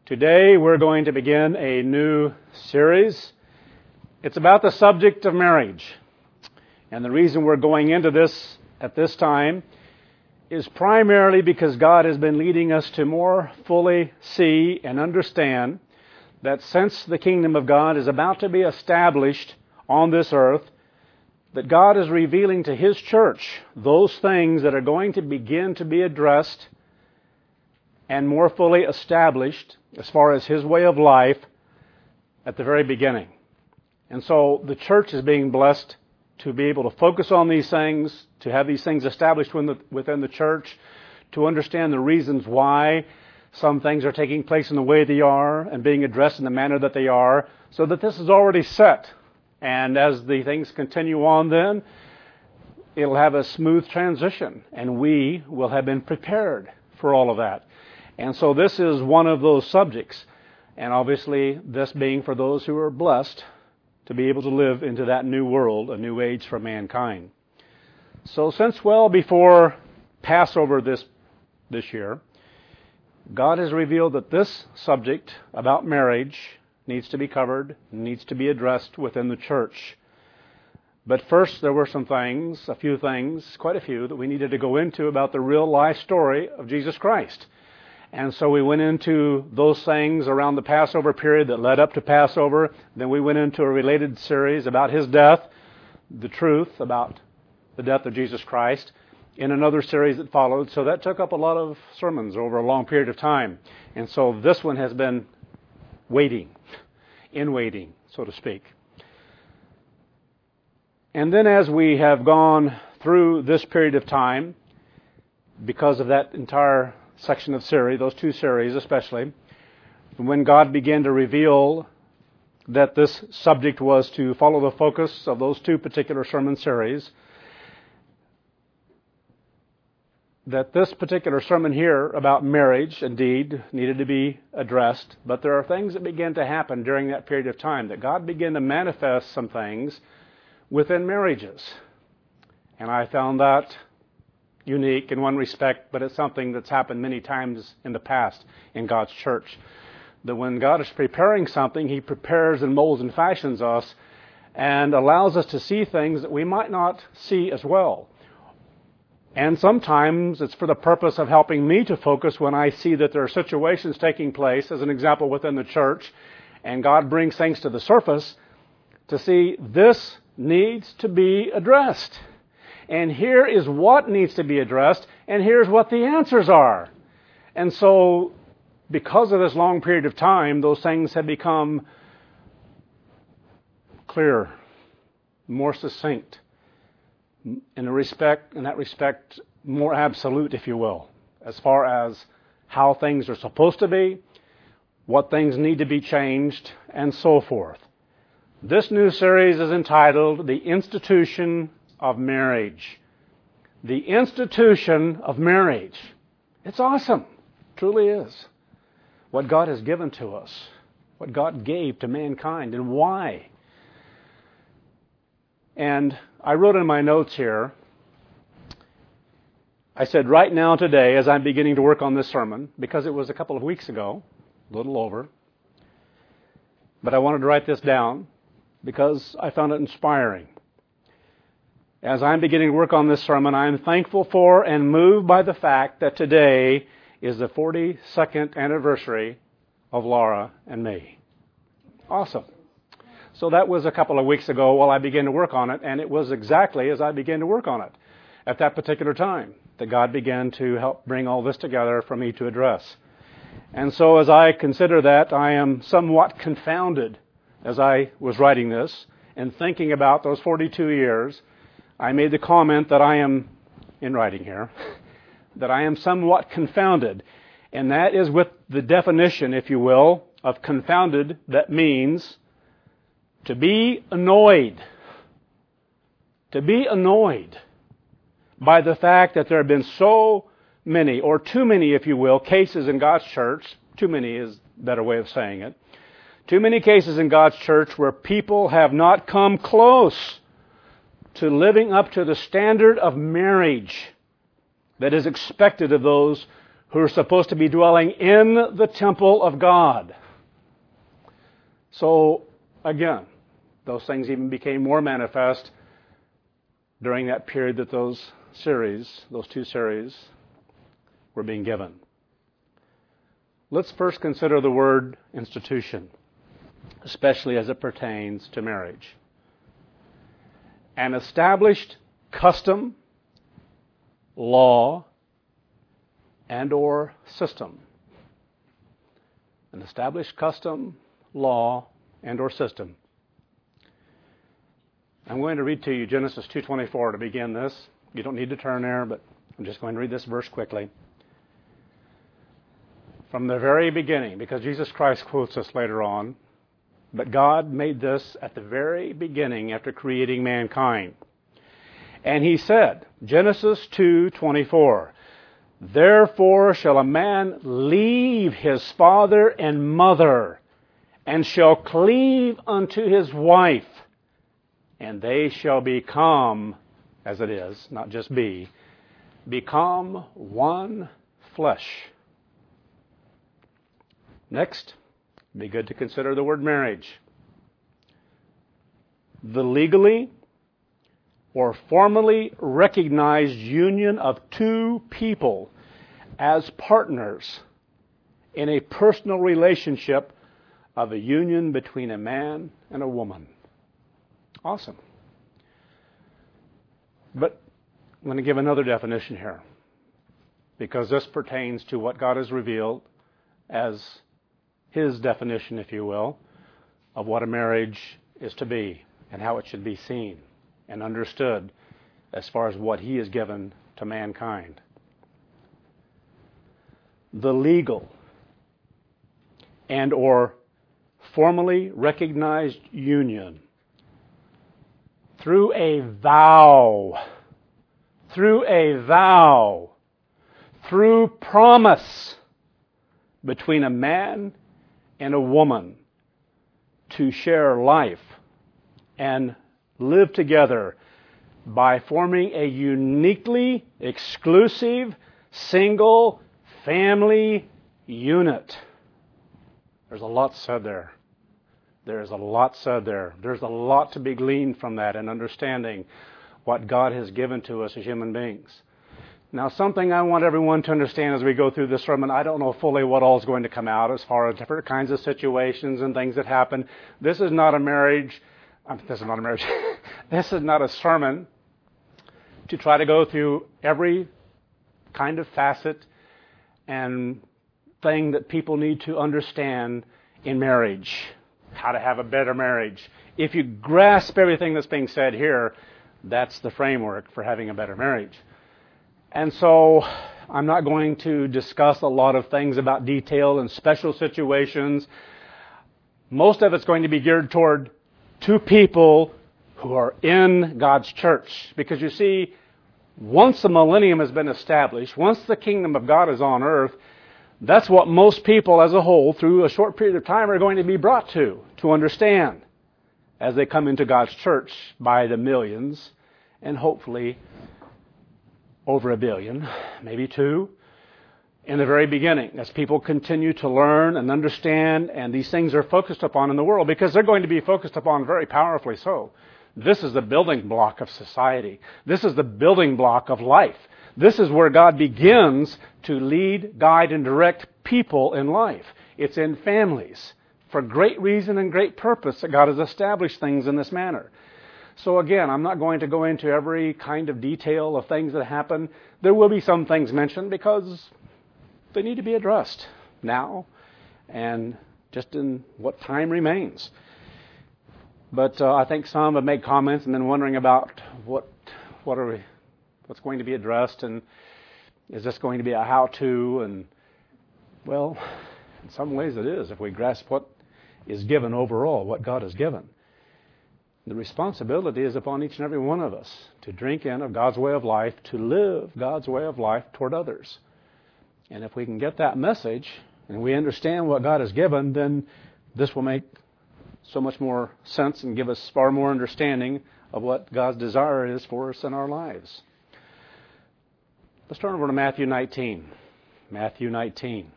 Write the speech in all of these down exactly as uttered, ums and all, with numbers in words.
Today we're going to begin a new series. It's about the subject of marriage. And the reason we're going into this at this time is primarily because God has been leading us to more fully see and understand that since the kingdom of God is about to be established on this earth, that God is revealing to His church those things that are going to begin to be addressed and more fully established as far as His way of life at the very beginning. And so the church is being blessed to be able to focus on these things, to have these things established within the, within the church, to understand the reasons why some things are taking place in the way they are and being addressed in the manner that they are, so that this is already set. And as the things continue on then, it'll have a smooth transition, and we will have been prepared for all of that. And so this is one of those subjects, and obviously this being for those who are blessed to be able to live into that new world, a new age for mankind. So since well before Passover this, this year, God has revealed that this subject about marriage needs to be covered, needs to be addressed within the church. But first there were some things, a few things, quite a few, that we needed to go into about the real life story of Jesus Christ. And so we went into those things around the Passover period that led up to Passover. Then we went into a related series about His death, the truth about the death of Jesus Christ, in another series that followed. So that took up a lot of sermons over a long period of time. And so this one has been waiting, in waiting, so to speak. And then as we have gone through this period of time, because of that entire section of series, those two series especially, when God began to reveal that this subject was to follow the focus of those two particular sermon series, that this particular sermon here about marriage indeed needed to be addressed, but there are things that began to happen during that period of time, that God began to manifest some things within marriages. And I found that unique in one respect, but it's something that's happened many times in the past in God's church. That when God is preparing something, He prepares and molds and fashions us and allows us to see things that we might not see as well. And sometimes it's for the purpose of helping me to focus when I see that there are situations taking place, as an example within the church, and God brings things to the surface to see this needs to be addressed. And here is what needs to be addressed, and here's what the answers are. And so, because of this long period of time, those things have become clearer, more succinct, in a respect, in that respect, more absolute, if you will, as far as how things are supposed to be, what things need to be changed, and so forth. This new series is entitled The Institution of Marriage. The institution of marriage. It's awesome. It truly is. What God has given to us. What God gave to mankind and why. And I wrote in my notes here, I said right now today as I'm beginning to work on this sermon, because it was a couple of weeks ago, a little over, but I wanted to write this down because I found it inspiring. As I'm beginning to work on this sermon, I am thankful for and moved by the fact that today is the forty-second anniversary of Laura and me. Awesome. So that was a couple of weeks ago while I began to work on it, and it was exactly as I began to work on it at that particular time that God began to help bring all this together for me to address. And so as I consider that, I am somewhat confounded as I was writing this and thinking about those forty-two years. I made the comment that I am, in writing here, that I am somewhat confounded. And that is with the definition, if you will, of confounded, that means to be annoyed. To be annoyed by the fact that there have been so many, or too many, if you will, cases in God's church. Too many is a better way of saying it. Too many cases in God's church where people have not come close to living up to the standard of marriage that is expected of those who are supposed to be dwelling in the temple of God. So, again, those things even became more manifest during that period that those series, those two series, were being given. Let's first consider the word institution, especially as it pertains to marriage. An established custom, law, and or system. An established custom, law, and or system. I'm going to read to you Genesis two twenty-four to begin this. You don't need to turn there, but I'm just going to read this verse quickly. From the very beginning, because Jesus Christ quotes this later on, but God made this at the very beginning after creating mankind. And he said, Genesis two twenty-four, therefore shall a man leave his father and mother, and shall cleave unto his wife, and they shall become, as it is, not just be, become one flesh. Next, it'd be good to consider the word marriage. The legally or formally recognized union of two people as partners in a personal relationship of a union between a man and a woman. Awesome. But I'm going to give another definition here, because this pertains to what God has revealed as His definition, if you will, of what a marriage is to be and how it should be seen and understood as far as what He has given to mankind. The legal and or formally recognized union through a vow, through a vow, through promise between a man and a woman to share life and live together by forming a uniquely exclusive single family unit. There's a lot said there. There's a lot said there. There's a lot to be gleaned from that and understanding what God has given to us as human beings. Now, something I want everyone to understand as we go through this sermon, I don't know fully what all is going to come out as far as different kinds of situations and things that happen. This is not a marriage. Um, this is not a marriage. This is not a sermon to try to go through every kind of facet and thing that people need to understand in marriage, how to have a better marriage. If you grasp everything that's being said here, that's the framework for having a better marriage. And so I'm not going to discuss a lot of things about detail and special situations. Most of it's going to be geared toward two people who are in God's church. Because you see, once the millennium has been established, once the kingdom of God is on earth, that's what most people as a whole, through a short period of time, are going to be brought to, to understand as they come into God's church by the millions, and hopefully over a billion, maybe two, in the very beginning, as people continue to learn and understand, and these things are focused upon in the world, because they're going to be focused upon very powerfully so. This is the building block of society. This is the building block of life. This is where God begins to lead, guide, and direct people in life. It's in families. For great reason and great purpose that God has established things in this manner. So again, I'm not going to go into every kind of detail of things that happen. There will be some things mentioned because they need to be addressed now and just in what time remains. But uh, I think some have made comments and been wondering about what what are we, what's going to be addressed, and is this going to be a how-to? And well, in some ways it is, if we grasp what is given overall, what God has given. The responsibility is upon each and every one of us to drink in of God's way of life, to live God's way of life toward others. And if we can get that message and we understand what God has given, then this will make so much more sense and give us far more understanding of what God's desire is for us in our lives. Let's turn over to Matthew nineteen. Matthew nineteen.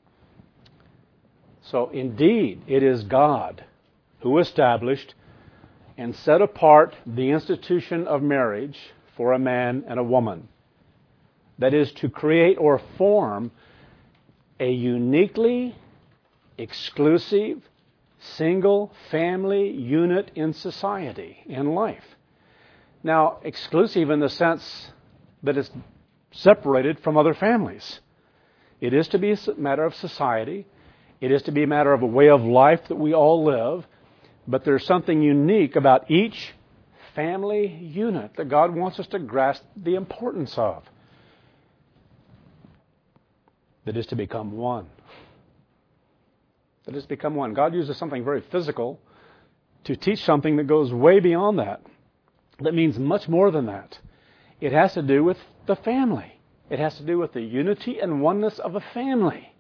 So indeed, it is God who established and set apart the institution of marriage for a man and a woman. That is, to create or form a uniquely exclusive, single family unit in society, in life. Now, exclusive in the sense that it's separated from other families. It is to be a matter of society. It is to be a matter of a way of life that we all live. But there's something unique about each family unit that God wants us to grasp the importance of. That is to become one. That is to become one. God uses something very physical to teach something that goes way beyond that. That means much more than that. It has to do with the family. It has to do with the unity and oneness of a family.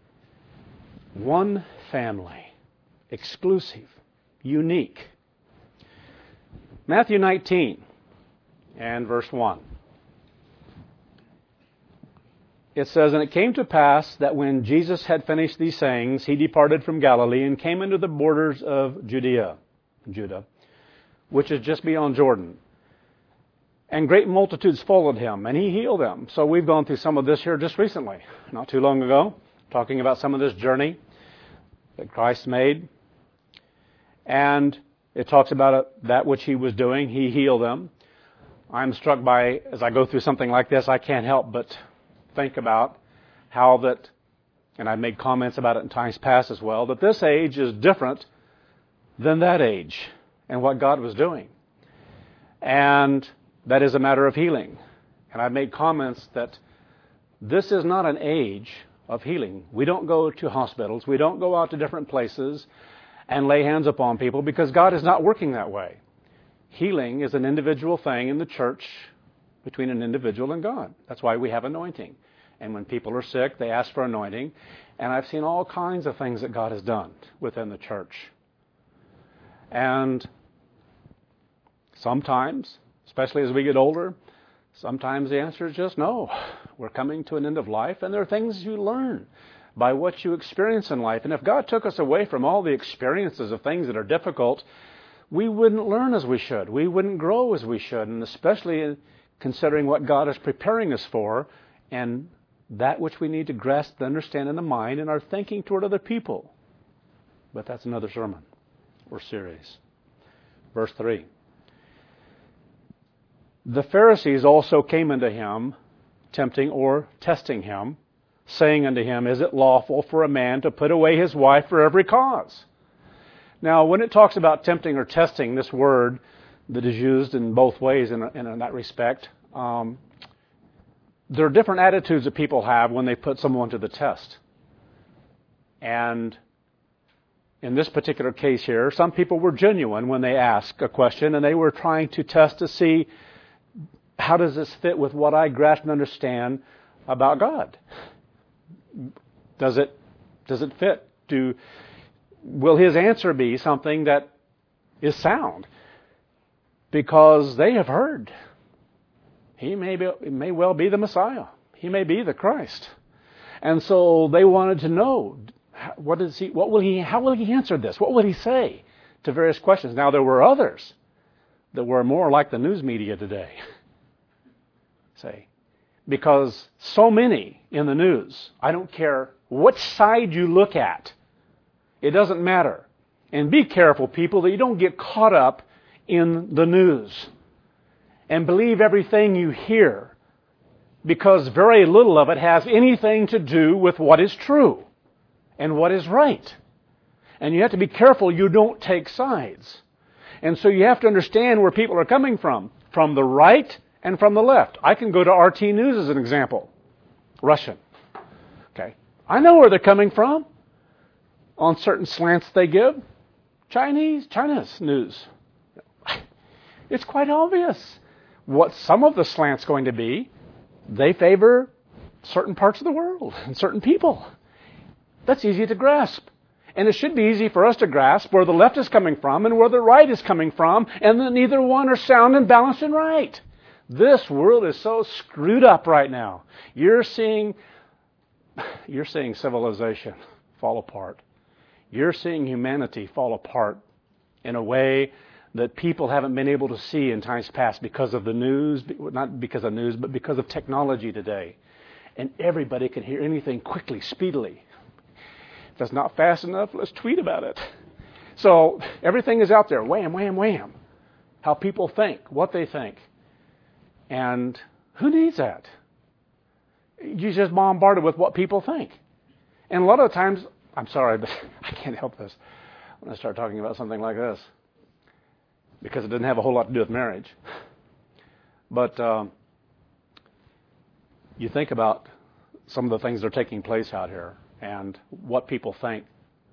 One family. Exclusive. Unique. Matthew nineteen and verse one. It says, "And it came to pass that when Jesus had finished these sayings, he departed from Galilee and came into the borders of Judea, Judah, which is just beyond Jordan. And great multitudes followed him, and he healed them." So we've gone through some of this here just recently, not too long ago, talking about some of this journey that Christ made. And it talks about it, that which he was doing. He healed them. I'm struck by, as I go through something like this, I can't help but think about how that, and I've made comments about it in times past as well, that this age is different than that age and what God was doing. And that is a matter of healing. And I've made comments that this is not an age of healing. We don't go to hospitals. We don't go out to different places and lay hands upon people because God is not working that way. Healing is an individual thing in the church between an individual and God. That's why we have anointing. And when people are sick, they ask for anointing. And I've seen all kinds of things that God has done within the church. And sometimes, especially as we get older, sometimes the answer is just no. We're coming to an end of life, and there are things you learn by what you experience in life. And if God took us away from all the experiences of things that are difficult, we wouldn't learn as we should. We wouldn't grow as we should, and especially considering what God is preparing us for and that which we need to grasp and understand in the mind and our thinking toward other people. But that's another sermon or series. Verse three. "The Pharisees also came unto him, tempting or testing him, saying unto him, Is it lawful for a man to put away his wife for every cause?" Now, when it talks about tempting or testing, this word that is used in both ways in, in, in that respect, um, there are different attitudes that people have when they put someone to the test. And in this particular case here, some people were genuine when they asked a question, and they were trying to test to see, how does this fit with what I grasp and understand about God? Does it does it fit? Do will his answer be something that is sound? Because they have heard he may be, may well be the Messiah. He may be the Christ, and so they wanted to know what is he? What will he? How will he answer this? What will he say to various questions? Now there were others that were more like the news media today. Say, because so many in the news, I don't care which side you look at, it doesn't matter. And be careful, people, that you don't get caught up in the news and believe everything you hear, because very little of it has anything to do with what is true and what is right. And you have to be careful you don't take sides. And so you have to understand where people are coming from, from the right and from the left. I can go to R T News as an example. Russian. Okay. I know where they're coming from on certain slants they give. Chinese, China's news. It's quite obvious what some of the slant's going to be. They favor certain parts of the world and certain people. That's easy to grasp. And it should be easy for us to grasp where the left is coming from and where the right is coming from, and that neither one are sound and balanced and right. This world is so screwed up right now. You're seeing you're seeing civilization fall apart. You're seeing humanity fall apart in a way that people haven't been able to see in times past because of the news, not because of news, but because of technology today. And everybody can hear anything quickly, speedily. If that's not fast enough, let's tweet about it. So everything is out there, wham, wham, wham. How people think, what they think. And who needs that? You're just bombarded with what people think. And a lot of times, I'm sorry, but I can't help this when I start talking about something like this, because it doesn't have a whole lot to do with marriage. But um, you think about some of the things that are taking place out here and what people think.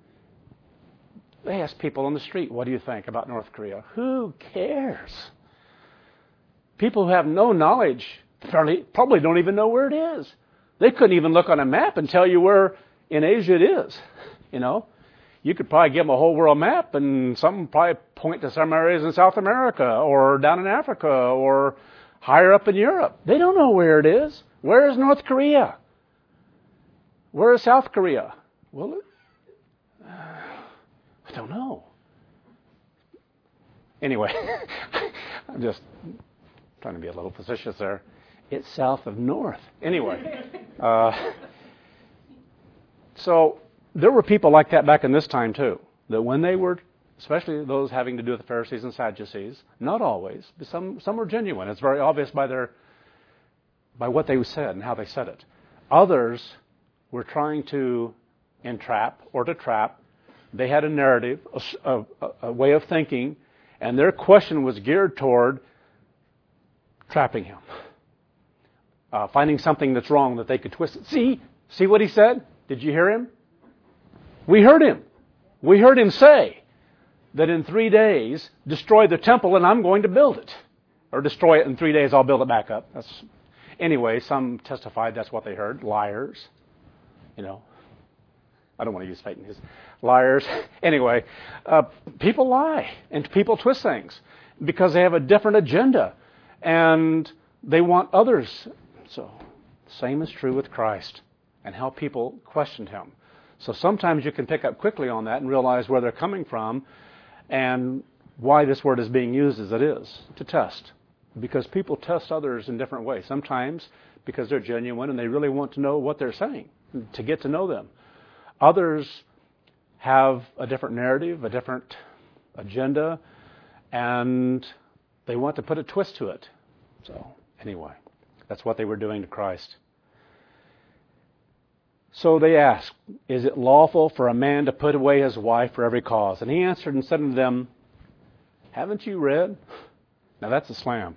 They ask people on the street, what do you think about North Korea? Who cares? People who have no knowledge fairly, probably don't even know where it is. They couldn't even look on a map and tell you where in Asia it is. You know, you could probably give them a whole world map and some probably point to some areas in South America or down in Africa or higher up in Europe. They don't know where it is. Where is North Korea? Where is South Korea? Well, uh, I don't know. Anyway, I'm just trying to be a little facetious there. It's south of north. Anyway, uh, so there were people like that back in this time too, that when they were, especially those having to do with the Pharisees and Sadducees, not always, but some some were genuine. It's very obvious by their by what they said and how they said it. Others were trying to entrap or to trap. They had a narrative, a, a, a way of thinking, and their question was geared toward trapping him. Uh, finding something that's wrong that they could twist it. See? See what he said? Did you hear him? We heard him. We heard him say that in three days, destroy the temple and I'm going to build it. Or destroy it in three days, I'll build it back up. That's Anyway, some testified that's what they heard. Liars. You know. I don't want to use fake news. Liars. Anyway, uh, people lie and people twist things because they have a different agenda and they want others. So, same is true with Christ and how people questioned him. So sometimes you can pick up quickly on that and realize where they're coming from and why this word is being used as it is, to test. Because people test others in different ways. Sometimes because they're genuine and they really want to know what they're saying, to get to know them. Others have a different narrative, a different agenda, and they want to put a twist to it. So, anyway, that's what they were doing to Christ. So they asked, is it lawful for a man to put away his wife for every cause? And he answered and said to them, haven't you read? Now that's a slam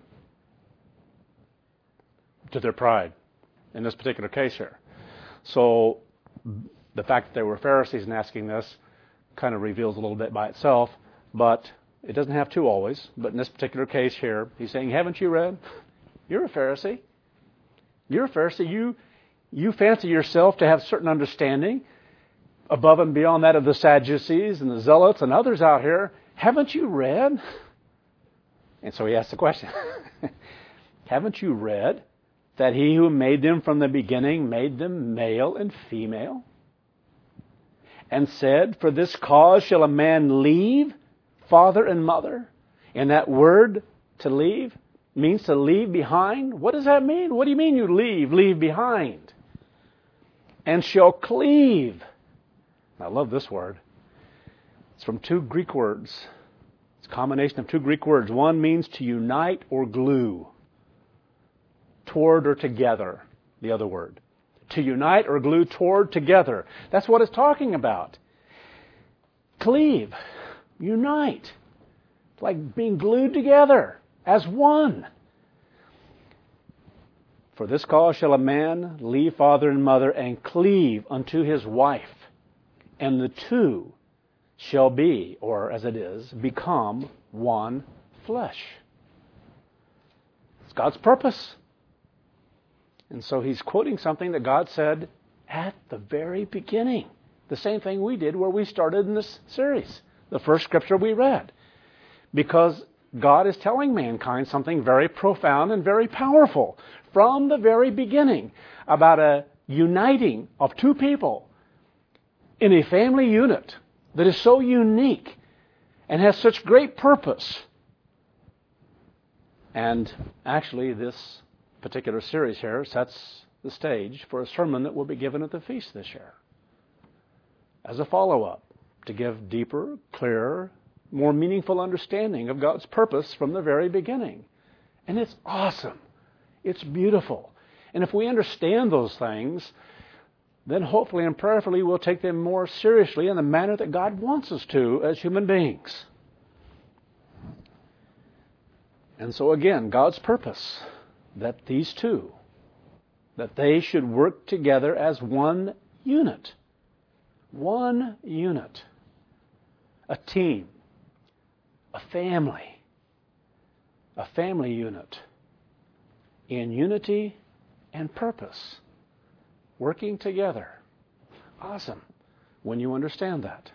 to their pride in this particular case here. So the fact that they were Pharisees and asking this kind of reveals a little bit by itself, but it doesn't have to always. But in this particular case here, he's saying, haven't you read? You're a Pharisee. You're a Pharisee. You, you fancy yourself to have certain understanding above and beyond that of the Sadducees and the Zealots and others out here. Haven't you read? And so he asked the question, haven't you read that he who made them from the beginning made them male and female? And said, for this cause shall a man leave father and mother? And that word, to leave, means to leave behind. What does that mean? What do you mean you leave? Leave behind. And shall cleave. I love this word. It's from two Greek words. It's a combination of two Greek words. One means to unite or glue. Toward or together, the other word. To unite or glue toward together. That's what it's talking about. Cleave. Unite. It's like being glued together as one. For this cause shall a man leave father and mother and cleave unto his wife. And the two shall be, or as it is, become one flesh. It's God's purpose. And so he's quoting something that God said at the very beginning. The same thing we did where we started in this series. The first scripture we read. Because God is telling mankind something very profound and very powerful from the very beginning about a uniting of two people in a family unit that is so unique and has such great purpose. And actually, this particular series here sets the stage for a sermon that will be given at the feast this year as a follow-up to give deeper, clearer, more meaningful understanding of God's purpose from the very beginning. And it's awesome. It's beautiful. And if we understand those things, then hopefully and prayerfully we'll take them more seriously in the manner that God wants us to as human beings. And so again, God's purpose, that these two, that they should work together as one unit. One unit. A team. A family. A family unit. In unity and purpose. Working together. Awesome. When you understand that.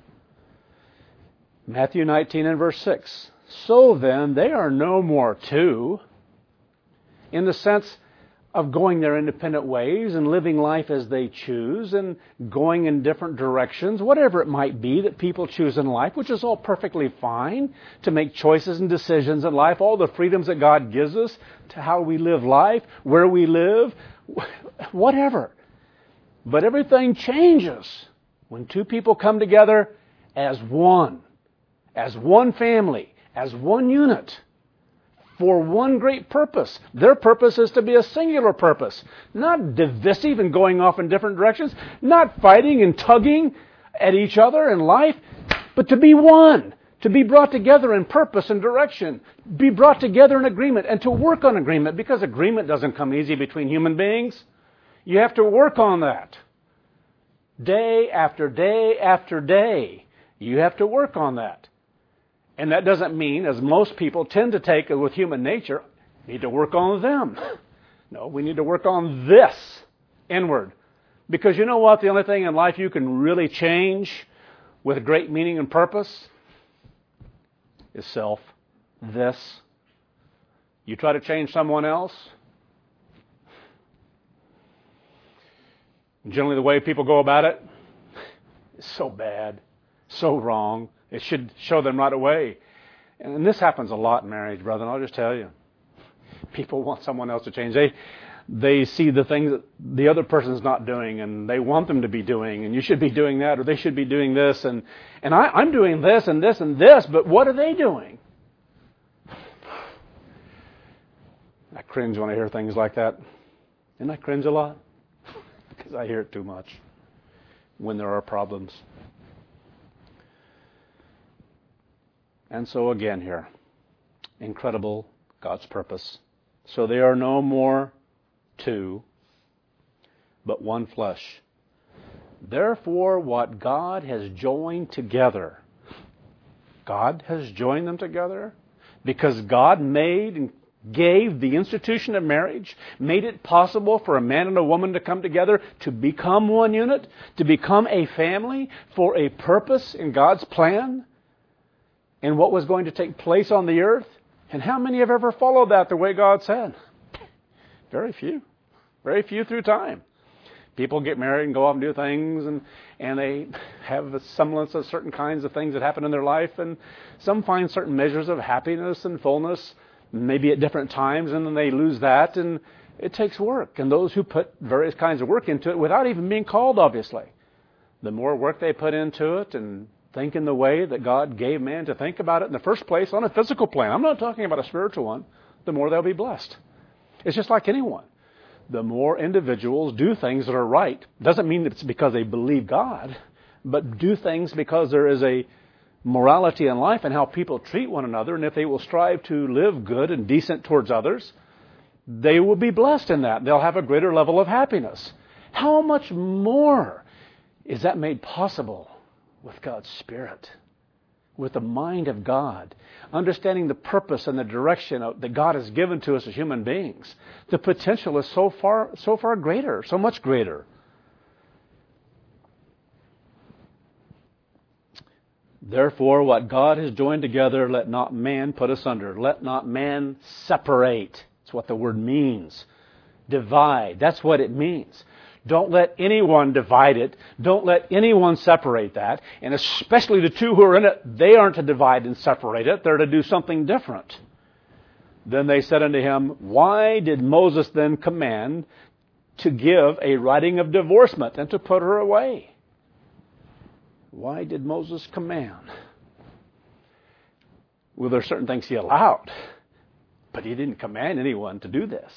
Matthew nineteen and verse six. So then, they are no more two, in the sense of going their independent ways and living life as they choose and going in different directions, whatever it might be that people choose in life, which is all perfectly fine to make choices and decisions in life, all the freedoms that God gives us to how we live life, where we live, whatever. But everything changes when two people come together as one, as one family, as one unit, for one great purpose. Their purpose is to be a singular purpose, not divisive and going off in different directions, not fighting and tugging at each other in life, but to be one, to be brought together in purpose and direction, be brought together in agreement, and to work on agreement, because agreement doesn't come easy between human beings. You have to work on that. Day after day after day, you have to work on that. And that doesn't mean, as most people tend to take with human nature, need to work on them. No, we need to work on this inward. Because you know what? The only thing in life you can really change with great meaning and purpose is self. This. You try to change someone else. Generally, the way people go about it is so bad, so wrong. It should show them right away. And this happens a lot in marriage, brother, and I'll just tell you. People want someone else to change. They they see the things that the other person's not doing, and they want them to be doing, and you should be doing that, or they should be doing this, and, and I, I'm doing this and this and this, but what are they doing? I cringe when I hear things like that. And I cringe a lot because I hear it too much when there are problems. And so again here, incredible God's purpose. So they are no more two, but one flesh. Therefore, what God has joined together, God has joined them together because God made and gave the institution of marriage, made it possible for a man and a woman to come together to become one unit, to become a family for a purpose in God's plan. And what was going to take place on the earth. And how many have ever followed that the way God said? Very few. Very few through time. People get married and go off and do things, and, and they have a semblance of certain kinds of things that happen in their life, and some find certain measures of happiness and fullness, maybe at different times, and then they lose that, and it takes work. And those who put various kinds of work into it, without even being called, obviously, the more work they put into it and think in the way that God gave man to think about it in the first place on a physical plan. I'm not talking about a spiritual one. The more they'll be blessed. It's just like anyone. The more individuals do things that are right, doesn't mean that it's because they believe God, but do things because there is a morality in life and how people treat one another, and if they will strive to live good and decent towards others, they will be blessed in that. They'll have a greater level of happiness. How much more is that made possible with God's Spirit, with the mind of God, understanding the purpose and the direction of, that God has given to us as human beings? The potential is so far, so far greater, so much greater. Therefore, what God has joined together, let not man put asunder. Let not man separate. That's what the word means. Divide. That's what it means. Don't let anyone divide it. Don't let anyone separate that. And especially the two who are in it, they aren't to divide and separate it. They're to do something different. Then they said unto him, Why did Moses then command to give a writing of divorcement and to put her away? Why did Moses command? Well, there are certain things he allowed, but he didn't command anyone to do this.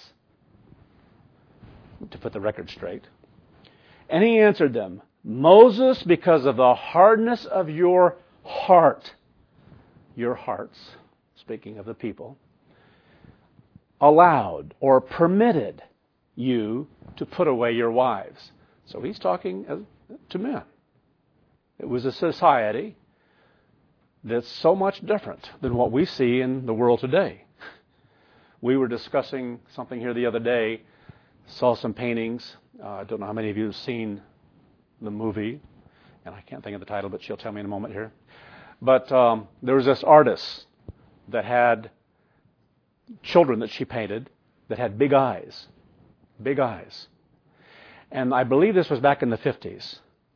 To put the record straight. And he answered them, Moses, because of the hardness of your heart, your hearts, speaking of the people, allowed or permitted you to put away your wives. So he's talking to men. It was a society that's so much different than what we see in the world today. We were discussing something here the other day, saw some paintings. Uh, I don't know how many of you have seen the movie, and I can't think of the title, but she'll tell me in a moment here. But um, there was this artist that had children that she painted that had big eyes. Big eyes. And I believe this was back in the fifties.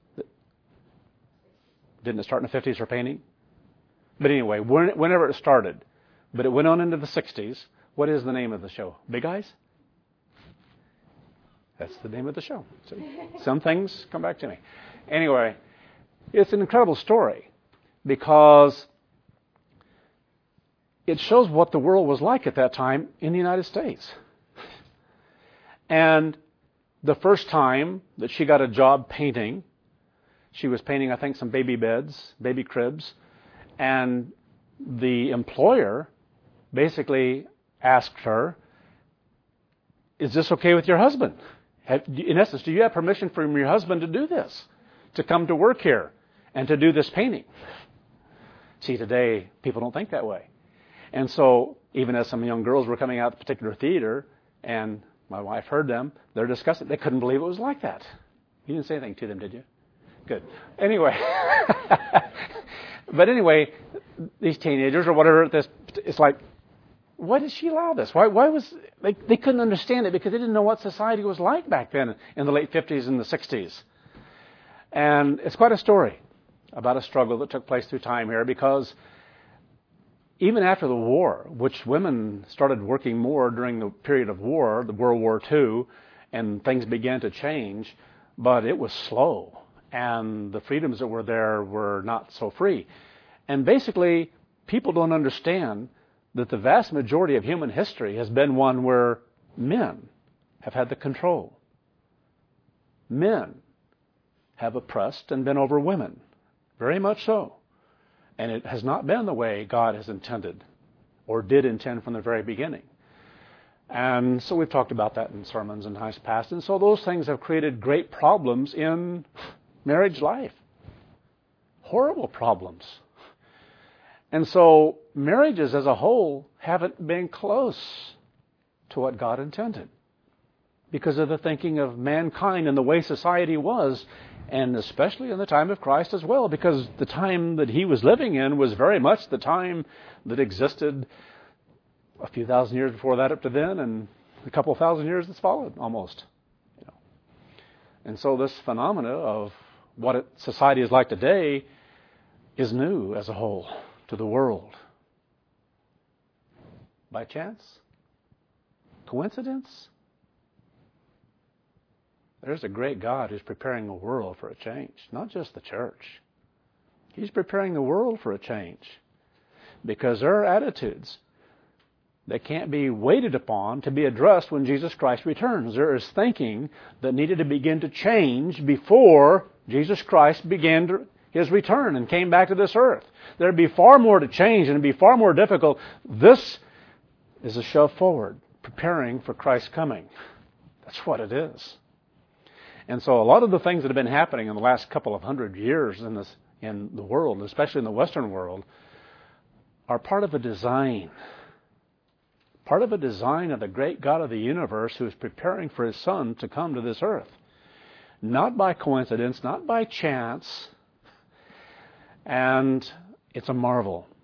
Didn't it start in the fifties for painting? But anyway, whenever it started, but it went on into the sixties. What is the name of the show? Big Eyes? That's the name of the show. See? Some things come back to me. Anyway, it's an incredible story because it shows what the world was like at that time in the United States. And the first time that she got a job painting, she was painting, I think, some baby beds, baby cribs, and the employer basically asked her, is this okay with your husband? In essence, do you have permission from your husband to do this? To come to work here and to do this painting? See, today, people don't think that way. And so, even as some young girls were coming out of the particular theater, and my wife heard them, they're discussing, they couldn't believe it was like that. You didn't say anything to them, did you? Good. Anyway. But anyway, these teenagers or whatever, this, it's like, why did she allow this? Why, why was they, they couldn't understand it because they didn't know what society was like back then in the late fifties and the sixties. And it's quite a story about a struggle that took place through time here because even after the war, which women started working more during the period of war, the World War Two, and things began to change, but it was slow. And the freedoms that were there were not so free. And basically, people don't understand that the vast majority of human history has been one where men have had the control. Men have oppressed and been over women. Very much so. And it has not been the way God has intended or did intend from the very beginning. And so we've talked about that in sermons in times past. And so those things have created great problems in marriage life. Horrible problems. And so marriages as a whole haven't been close to what God intended because of the thinking of mankind and the way society was, and especially in the time of Christ as well, because the time that he was living in was very much the time that existed a few thousand years before that up to then, and a couple of thousand years that's followed almost. You know. And so this phenomena of what it, society is like today is new as a whole to the world. By chance? Coincidence? There's a great God who's preparing the world for a change, not just the church. He's preparing the world for a change because there are attitudes that can't be waited upon to be addressed when Jesus Christ returns. There is thinking that needed to begin to change before Jesus Christ began to, his return and came back to this earth. There'd be far more to change and it'd be far more difficult. This is a shove forward, preparing for Christ's coming. That's what it is. And so a lot of the things that have been happening in the last couple of hundred years in this in the world, especially in the Western world, are part of a design. Part of a design of the great God of the universe who is preparing for his Son to come to this earth. Not by coincidence, not by chance. And it's a marvel.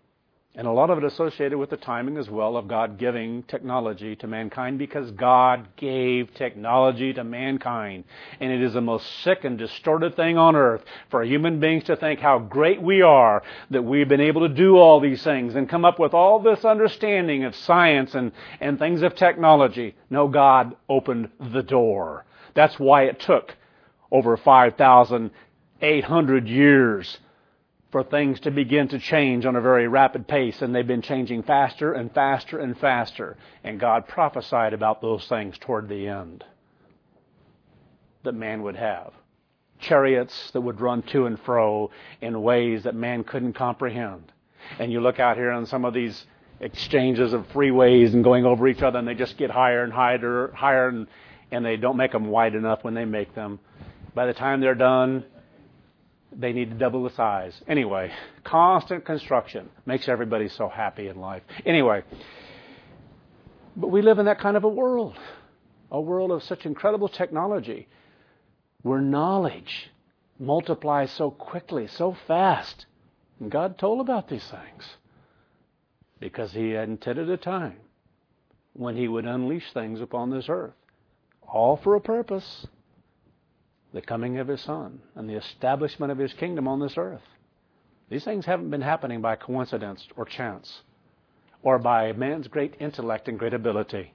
And a lot of it associated with the timing as well of God giving technology to mankind, because God gave technology to mankind. And it is the most sick and distorted thing on earth for human beings to think how great we are that we've been able to do all these things and come up with all this understanding of science and, and things of technology. No, God opened the door. That's why it took over five thousand eight hundred years for things to begin to change on a very rapid pace, and they've been changing faster and faster and faster. And God prophesied about those things toward the end that man would have. Chariots that would run to and fro in ways that man couldn't comprehend. And you look out here on some of these exchanges of freeways and going over each other, and they just get higher and higher, higher, and, and they don't make them wide enough when they make them. By the time they're done, they need to double the size. Anyway, constant construction makes everybody so happy in life. Anyway, but we live in that kind of a world, a world of such incredible technology, where knowledge multiplies so quickly, so fast. And God told about these things because He had intended a time when He would unleash things upon this earth, all for a purpose. The coming of His Son and the establishment of His kingdom on this earth. These things haven't been happening by coincidence or chance or by man's great intellect and great ability.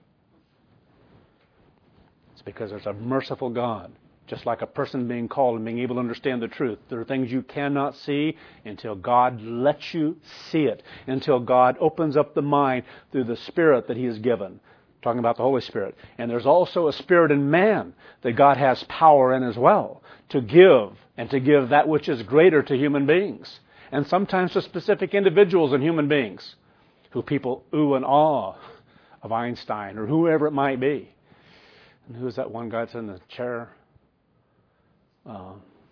It's because there's a merciful God, just like a person being called and being able to understand the truth. There are things you cannot see until God lets you see it, until God opens up the mind through the Spirit that He has given. Talking about the Holy Spirit. And there's also a spirit in man that God has power in as well to give, and to give that which is greater to human beings. And sometimes to specific individuals and human beings who people ooh and awe of Einstein or whoever it might be. And who's that one guy that's in the chair? Uh,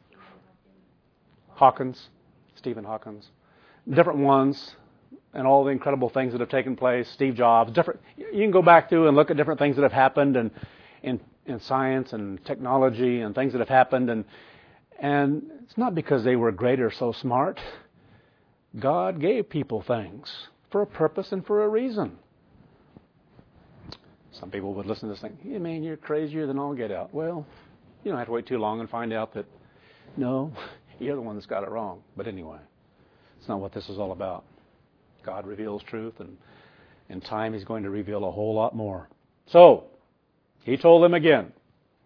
Hawkins, Stephen Hawkins. Different ones. And all the incredible things that have taken place, Steve Jobs, different. You can go back through and look at different things that have happened, and in, in science and technology and things that have happened, and and it's not because they were great or so smart. God gave people things for a purpose and for a reason. Some people would listen to this thing, hey man, you're crazier than all get out. Well, you don't have to wait too long and find out that no, you're the one that's got it wrong. But anyway, it's not what this is all about. God reveals truth, and in time He's going to reveal a whole lot more. So, He told them again,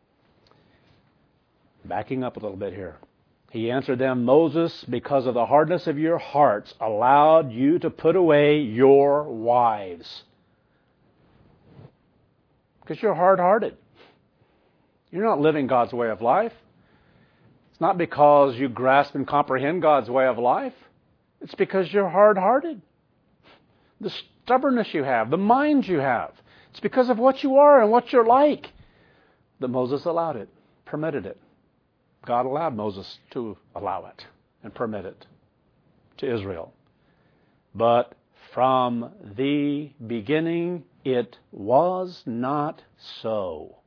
backing up a little bit here. He answered them, Moses, because of the hardness of your hearts, allowed you to put away your wives. Because you're hard-hearted. You're not living God's way of life. It's not because you grasp and comprehend God's way of life. It's because you're hard-hearted. The stubbornness you have, the mind you have. It's because of what you are and what you're like that Moses allowed it, permitted it. God allowed Moses to allow it and permit it to Israel. But from the beginning, it was not so.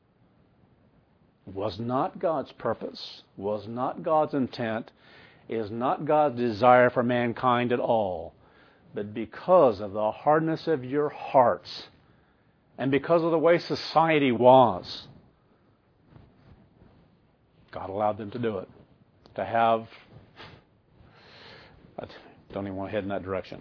Was not God's purpose, was not God's intent, is not God's desire for mankind at all. But because of the hardness of your hearts, and because of the way society was, God allowed them to do it. To have, I don't even want to head in that direction.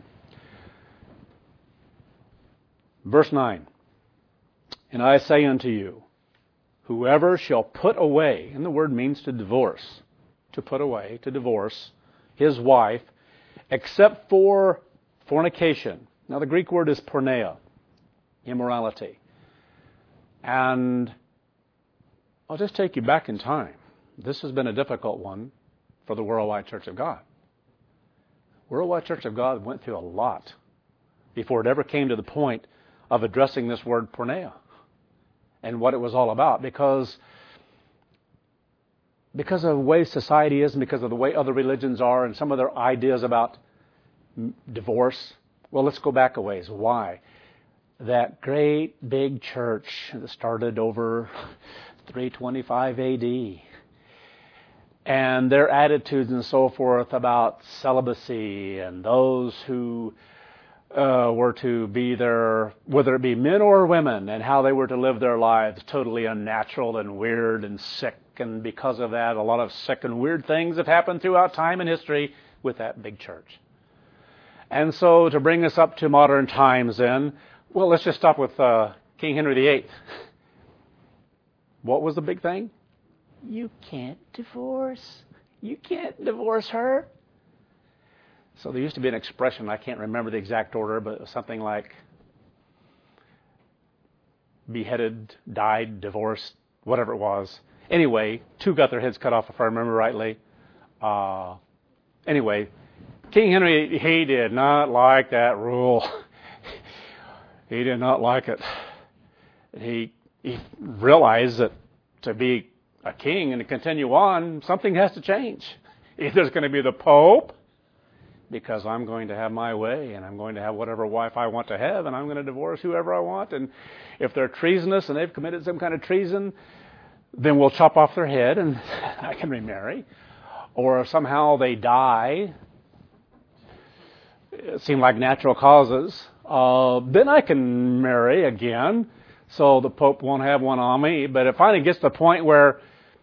Verse nine, and I say unto you, whoever shall put away, and the word means to divorce, to put away, to divorce, his wife, except for fornication. Now the Greek word is porneia, immorality. And I'll just take you back in time. This has been a difficult one for the Worldwide Church of God. Worldwide Church of God went through a lot before it ever came to the point of addressing this word porneia and what it was all about, because because of the way society is and because of the way other religions are and some of their ideas about divorce. Well, let's go back a ways. Why? That great big church that started over three twenty-five A D and their attitudes and so forth about celibacy and those who uh, were to be there, whether it be men or women, and how they were to live their lives totally unnatural and weird and sick. And because of that, a lot of sick and weird things have happened throughout time and history with that big church. And so to bring us up to modern times then, well, let's just stop with uh, King Henry the Eighth. What was the big thing? You can't divorce. You can't divorce her. So there used to be an expression, I can't remember the exact order, but it was something like beheaded, died, divorced, whatever it was. Anyway, two got their heads cut off, if I remember rightly. Uh, anyway, King Henry, he did not like that rule. He did not like it. He, he realized that to be a king and to continue on, something has to change. Either it's going to be the Pope, because I'm going to have my way, and I'm going to have whatever wife I want to have, and I'm going to divorce whoever I want. And if they're treasonous and they've committed some kind of treason, then we'll chop off their head and I can remarry. Or if somehow they die, it seemed like natural causes, uh, then I can marry again, so the Pope won't have one on me. But it finally gets to the point where,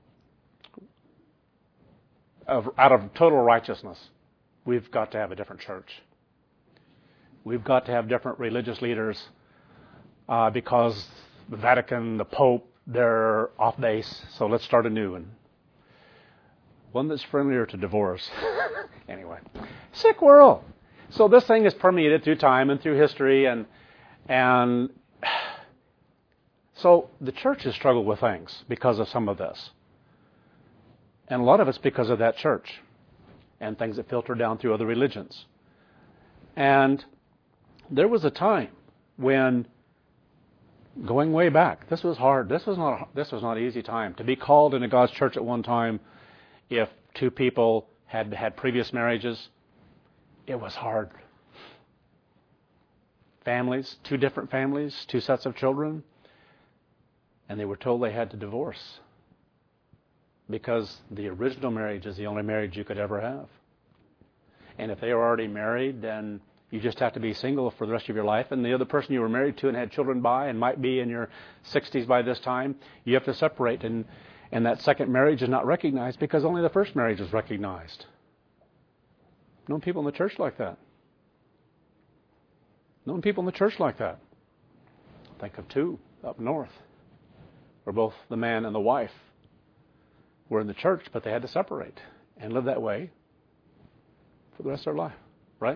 of, out of total righteousness, we've got to have a different church. We've got to have different religious leaders uh, because the Vatican, the Pope, they're off base. So let's start a new one. One that's friendlier to divorce. Anyway, sick world. So this thing is permeated through time and through history, and and so the church has struggled with things because of some of this. And a lot of it's because of that church and things that filter down through other religions. And there was a time when, going way back, this was hard. This was not this was not an easy time. To be called into God's church at one time, if two people had had previous marriages, it was hard. Families, two different families, two sets of children, and they were told they had to divorce because the original marriage is the only marriage you could ever have. And if they were already married, then you just have to be single for the rest of your life. And the other person you were married to and had children by and might be in your sixties by this time, you have to separate. And, and that second marriage is not recognized because only the first marriage is recognized. Known people in the church like that. Known people in the church like that. Think of two up north, where both the man and the wife were in the church, but they had to separate and live that way for the rest of their life, right?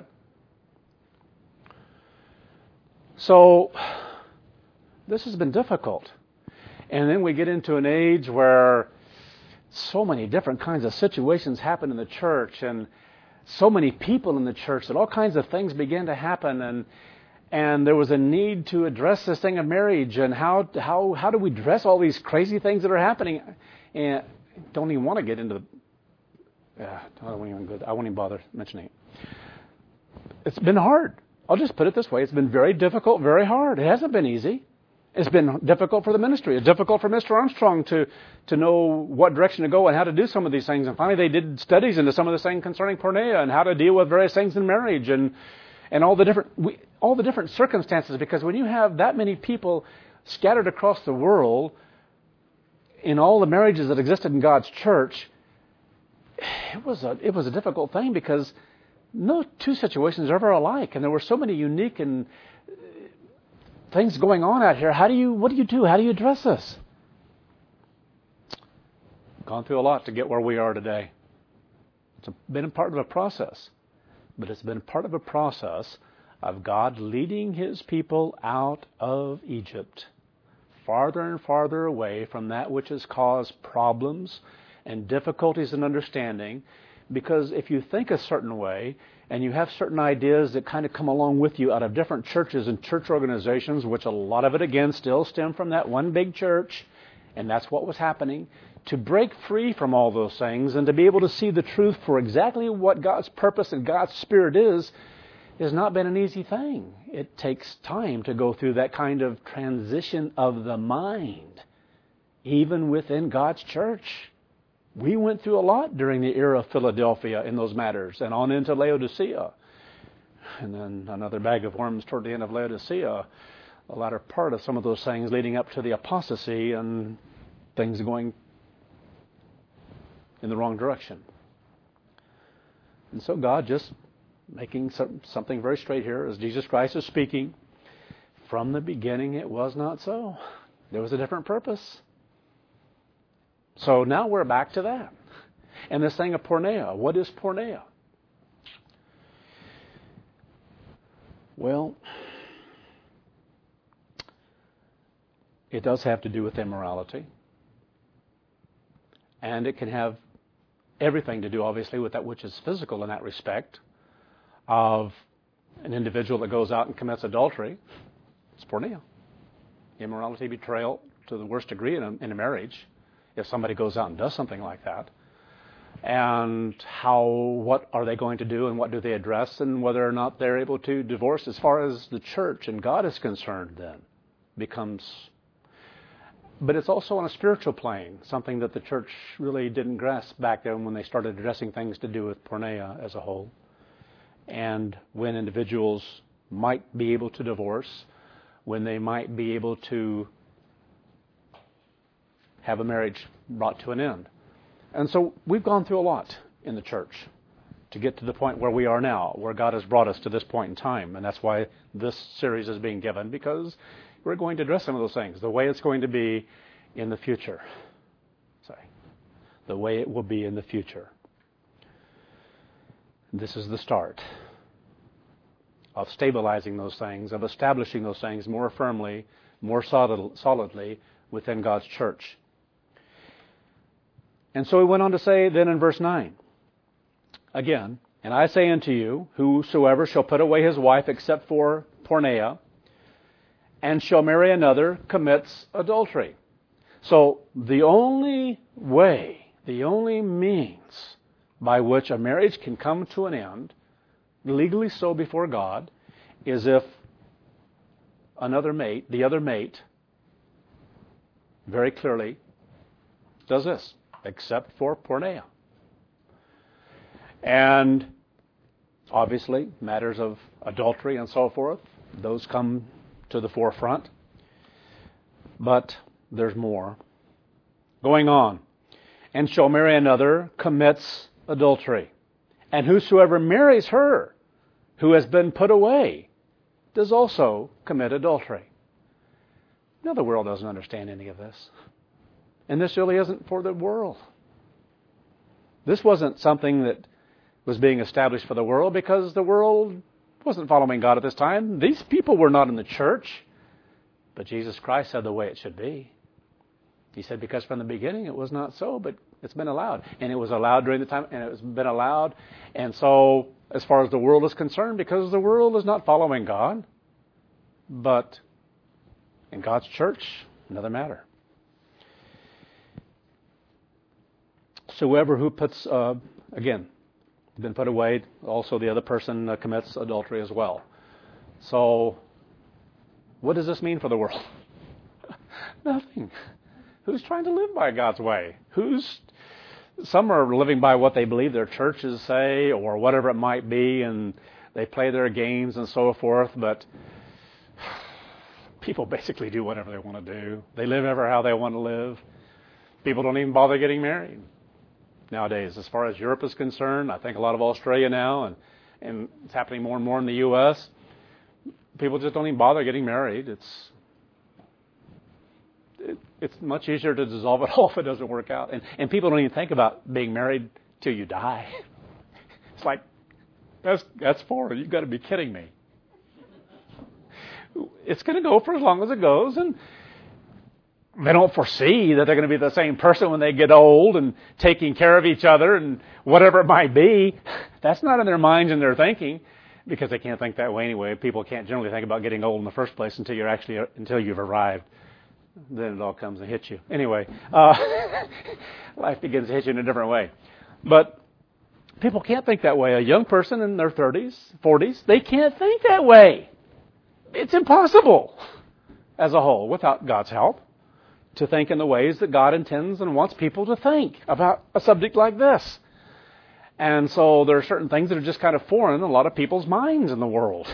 So this has been difficult. And then we get into an age where so many different kinds of situations happen in the church, and so many people in the church that all kinds of things began to happen, and and there was a need to address this thing of marriage and how how how do we address all these crazy things that are happening. And I don't even want to get into the uh, I don't even go, I won't even bother mentioning it. It's been hard. I'll just put it this way. It's been very difficult, very hard. It hasn't been easy. It's been difficult for the ministry. It's difficult for Mister Armstrong to, to know what direction to go and how to do some of these things. And finally they did studies into some of this things concerning porneia and how to deal with various things in marriage and and all the different we, all the different circumstances. Because when you have that many people scattered across the world in all the marriages that existed in God's church, it was a it was a difficult thing because no two situations are ever alike, and there were so many unique and things going on out here. How do you, what do you do? How do you address this? Gone through a lot to get where we are today. It's been a part of a process, but it's been part of a process of God leading His people out of Egypt, farther and farther away from that which has caused problems and difficulties in understanding. Because if you think a certain way and you have certain ideas that kind of come along with you out of different churches and church organizations, which a lot of it, again, still stem from that one big church, and that's what was happening, to break free from all those things and to be able to see the truth for exactly what God's purpose and God's Spirit is, has not been an easy thing. It takes time to go through that kind of transition of the mind, even within God's church. We went through a lot during the era of Philadelphia in those matters and on into Laodicea. and then another bag of worms toward the end of Laodicea, the latter part of some of those things leading up to the apostasy and things going in the wrong direction. And so God just making some, something very straight here as Jesus Christ is speaking. From the beginning it was not so. There was a different purpose. So now we're back to that. And this thing of porneia. What is porneia? Well, it does have to do with immorality. And it can have everything to do, obviously, with that which is physical in that respect, of an individual that goes out and commits adultery. It's porneia. Immorality, betrayal to the worst degree in a, in a marriage, if somebody goes out and does something like that. And how, what are they going to do and what do they address, and whether or not they're able to divorce as far as the church and God is concerned then becomes. But it's also on a spiritual plane, something that the church really didn't grasp back then when they started addressing things to do with porneia as a whole. And when individuals might be able to divorce, when they might be able to have a marriage brought to an end. And so we've gone through a lot in the church to get to the point where we are now, where God has brought us to this point in time. And that's why this series is being given, because we're going to address some of those things, the way it's going to be in the future. Sorry. The way it will be in the future. This is the start of stabilizing those things, of establishing those things more firmly, more solid, solidly within God's church. And so he went on to say then in verse nine, again, and I say unto you, whosoever shall put away his wife except for porneia, and shall marry another, commits adultery. So the only way, the only means by which a marriage can come to an end, legally so before God, is if another mate, the other mate, very clearly does this, except for porneia. And obviously, matters of adultery and so forth, those come to the forefront. But there's more. Going on. And shall marry another, commits adultery. And whosoever marries her, who has been put away, does also commit adultery. Now the world doesn't understand any of this. And this really isn't for the world. This wasn't something that was being established for the world, because the world wasn't following God at this time. These people were not in the church. But Jesus Christ said the way it should be. He said, because from the beginning it was not so, but it's been allowed. And it was allowed during the time, and it was been allowed. And so, as far as the world is concerned, because the world is not following God, but in God's church, another matter. So whoever who puts, uh, again, been put away, also the other person uh, commits adultery as well. So, what does this mean for the world? Nothing. Who's trying to live by God's way? Who's some are living by what they believe their churches say, or whatever it might be, and they play their games and so forth, but people basically do whatever they want to do. They live ever how they want to live. People don't even bother getting married nowadays. As far as Europe is concerned, I think a lot of Australia now, and, and it's happening more and more in the U S, people just don't even bother getting married. It's it, it's much easier to dissolve it all if it doesn't work out. And, and people don't even think about being married till you die. It's like, that's, that's forward. You've got to be kidding me. It's going to go for as long as it goes, and they don't foresee that they're going to be the same person when they get old and taking care of each other and whatever it might be. That's not in their minds and their thinking, because they can't think that way anyway. People can't generally think about getting old in the first place until you're actually until you've arrived. Then it all comes and hits you. Anyway, uh, life begins to hit you in a different way. But people can't think that way. A young person in their thirties, forties, they can't think that way. It's impossible as a whole, without God's help, to think in the ways that God intends and wants people to think about a subject like this. And so there are certain things that are just kind of foreign in a lot of people's minds in the world.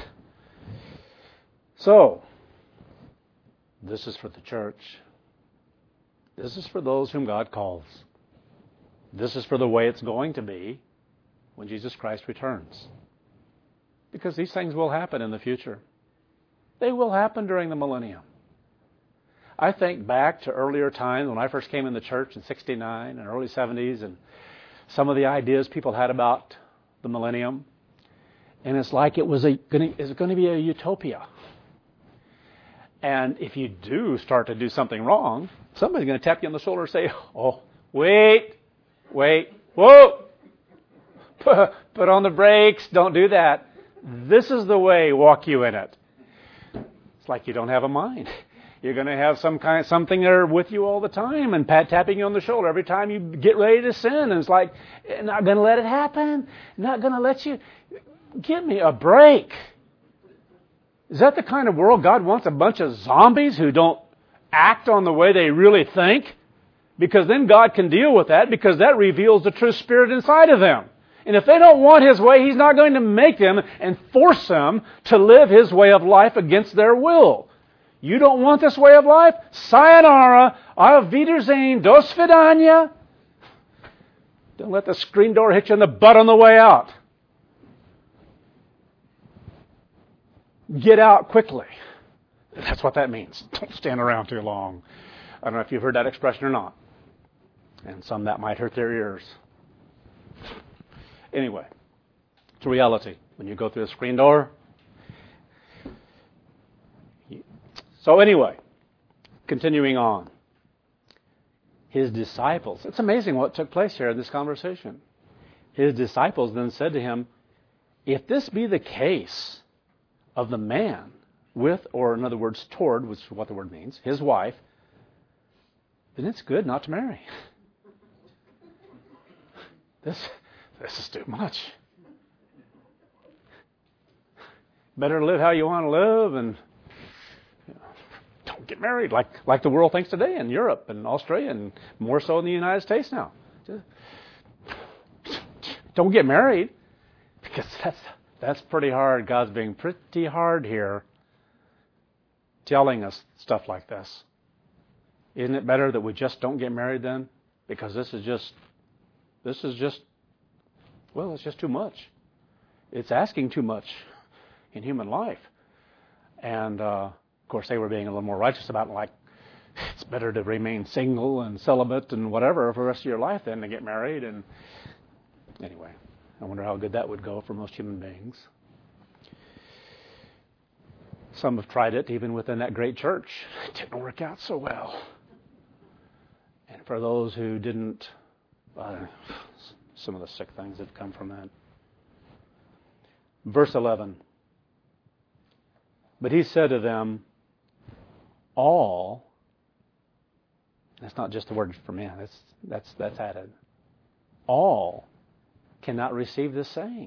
So, this is for the church. This is for those whom God calls. This is for the way it's going to be when Jesus Christ returns. Because these things will happen in the future. They will happen during the millennium. I think back to earlier times when I first came in the church in sixty-nine and early seventies, and some of the ideas people had about the millennium. And it's like it was a, it's going to be a utopia. And if you do start to do something wrong, somebody's going to tap you on the shoulder and say, oh, wait, wait, whoa, put on the brakes, don't do that. This is the way, walk you in it. It's like you don't have a mind. You're going to have some kind, something there with you all the time and pat tapping you on the shoulder every time you get ready to sin. And it's like, not going to let it happen. Not going to let you. Give me a break. Is that the kind of world God wants? A bunch of zombies who don't act on the way they really think? Because then God can deal with that, because that reveals the true spirit inside of them. And if they don't want His way, He's not going to make them and force them to live His way of life against their will. You don't want this way of life? Sayonara, auf Wiedersehen, do svidanya. Don't let the screen door hit you in the butt on the way out. Get out quickly. That's what that means. Don't stand around too long. I don't know if you've heard that expression or not. And some that might hurt their ears. Anyway, it's a reality. When you go through a screen door. So anyway, continuing on. His disciples. It's amazing what took place here in this conversation. His disciples then said to him, if this be the case of the man with, or in other words, toward, which is what the word means, his wife, then it's good not to marry. This, this is too much. Better live how you want to live and you know, don't get married like, like the world thinks today in Europe and Australia and more so in the United States now. Just, don't get married because that's That's pretty hard. God's being pretty hard here telling us stuff like this. Isn't it better that we just don't get married then? Because this is just, this is just, well, it's just too much. It's asking too much in human life. And, uh, of course, they were being a little more righteous about it, like, it's better to remain single and celibate and whatever for the rest of your life than to get married. And anyway. I wonder how good that would go for most human beings. Some have tried it even within that great church. It didn't work out so well. And for those who didn't, uh, some of the sick things that come from that. Verse eleven. But he said to them, all, that's not just the word for man, that's, that's, that's added. All cannot receive this saying.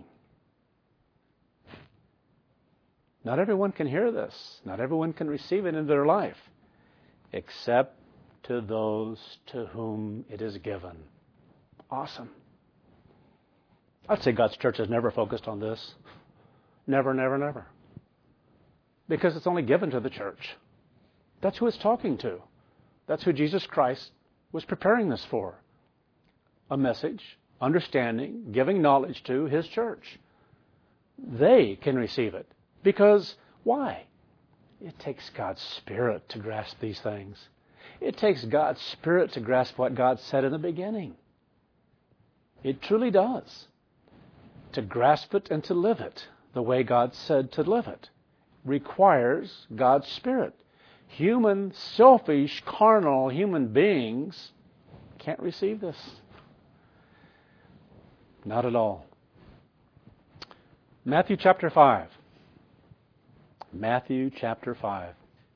Not everyone can hear this. Not everyone can receive it in their life, except to those to whom it is given. Awesome. I'd say God's church has never focused on this. Never, never, never. Because it's only given to the church. That's who it's talking to. That's who Jesus Christ was preparing this for. A message, understanding, giving knowledge to His church. They can receive it. Because, why? It takes God's Spirit to grasp these things. It takes God's Spirit to grasp what God said in the beginning. It truly does. To grasp it and to live it the way God said to live it requires God's Spirit. Human, selfish, carnal human beings can't receive this. Not at all. Matthew chapter five. Matthew chapter five.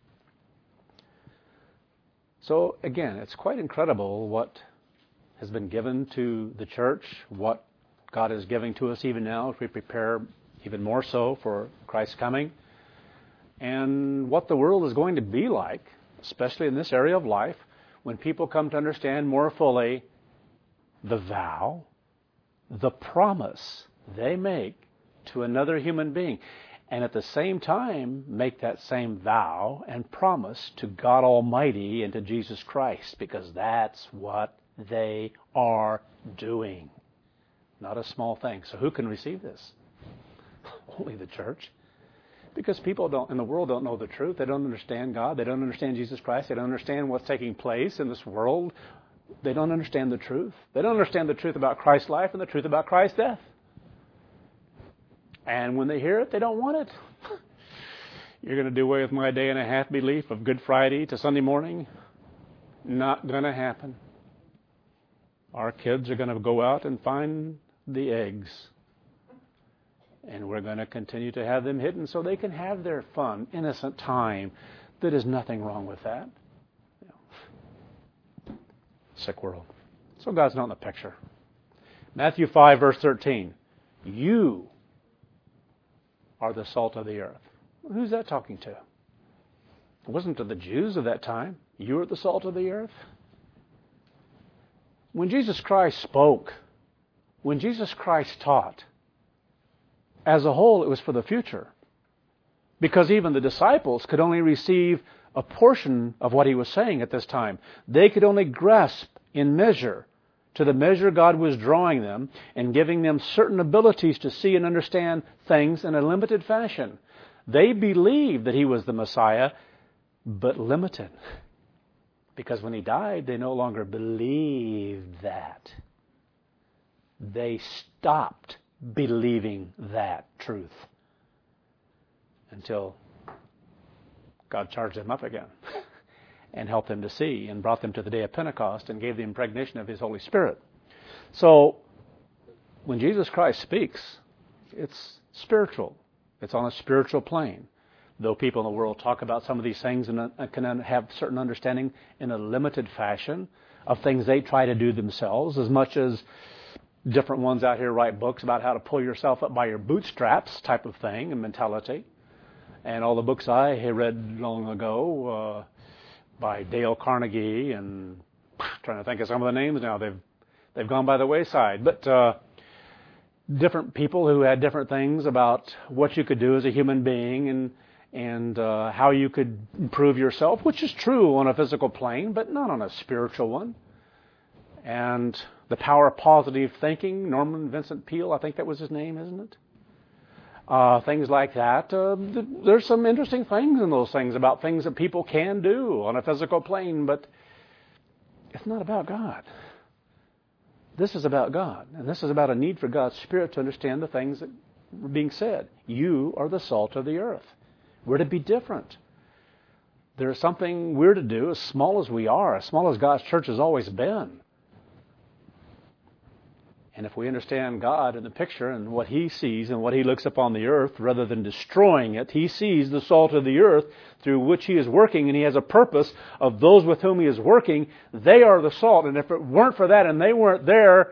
So again, it's quite incredible what has been given to the church, what God is giving to us even now as we prepare even more so for Christ's coming, and what the world is going to be like, especially in this area of life, when people come to understand more fully the vow the promise they make to another human being, and at the same time make that same vow and promise to God Almighty and to Jesus Christ, because that's what they are doing. Not a small thing. So who can receive this? Only the church. Because people don't in the world don't know the truth. They don't understand God. They don't understand Jesus Christ. They don't understand what's taking place in this world. They don't understand the truth. They don't understand the truth about Christ's life and the truth about Christ's death. And when they hear it, they don't want it. You're going to do away with my day and a half belief of Good Friday to Sunday morning? Not going to happen. Our kids are going to go out and find the eggs. And we're going to continue to have them hidden so they can have their fun, innocent time. There is nothing wrong with that. You know. Sick world. So God's not in the picture. Matthew five, verse thirteen. You are the salt of the earth. Who's that talking to? It wasn't to the Jews of that time. You are the salt of the earth. When Jesus Christ spoke, when Jesus Christ taught, as a whole, it was for the future. Because even the disciples could only receive a portion of what he was saying at this time. They could only grasp in measure to the measure God was drawing them and giving them certain abilities to see and understand things in a limited fashion. They believed that he was the Messiah, but limited. Because when he died, they no longer believed that. They stopped believing that truth until God charged them up again and helped them to see and brought them to the day of Pentecost and gave the impregnation of his Holy Spirit. So when Jesus Christ speaks, it's spiritual. It's on a spiritual plane. Though people in the world talk about some of these things and can have certain understanding in a limited fashion of things they try to do themselves, as much as different ones out here write books about how to pull yourself up by your bootstraps type of thing and mentality. And all the books I had read long ago uh, by Dale Carnegie, and I'm trying to think of some of the names now, they've they've gone by the wayside. But uh, different people who had different things about what you could do as a human being and and uh, how you could improve yourself, which is true on a physical plane, but not on a spiritual one. And the power of positive thinking, Norman Vincent Peale, I think that was his name, isn't it? Uh, things like that. Uh, th- there's some interesting things in those things about things that people can do on a physical plane, but it's not about God. This is about God, and this is about a need for God's Spirit to understand the things that are being said. You are the salt of the earth. We're to be different. There's something we're to do, as small as we are, as small as God's church has always been. And if we understand God in the picture and what He sees and what He looks upon the earth, rather than destroying it, He sees the salt of the earth through which He is working, and He has a purpose of those with whom He is working. They are the salt, and if it weren't for that and they weren't there,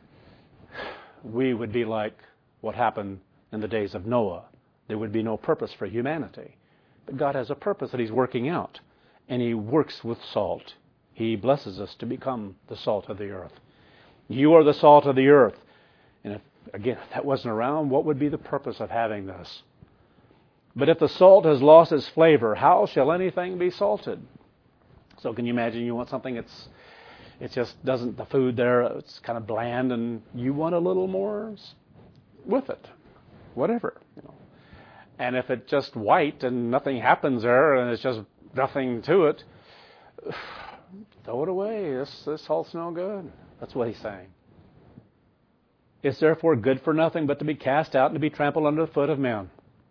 we would be like what happened in the days of Noah. There would be no purpose for humanity. But God has a purpose that He's working out, and He works with salt. He blesses us to become the salt of the earth. You are the salt of the earth. And if, again, if that wasn't around, what would be the purpose of having this? But if the salt has lost its flavor, how shall anything be salted? So can you imagine you want something that's, it just doesn't, the food there, it's kind of bland, and you want a little more with it. Whatever, you know. And if it's just white and nothing happens there and it's just nothing to it, throw it away. This, this salt's no good. That's what he's saying. It's therefore good for nothing but to be cast out and to be trampled under the foot of men.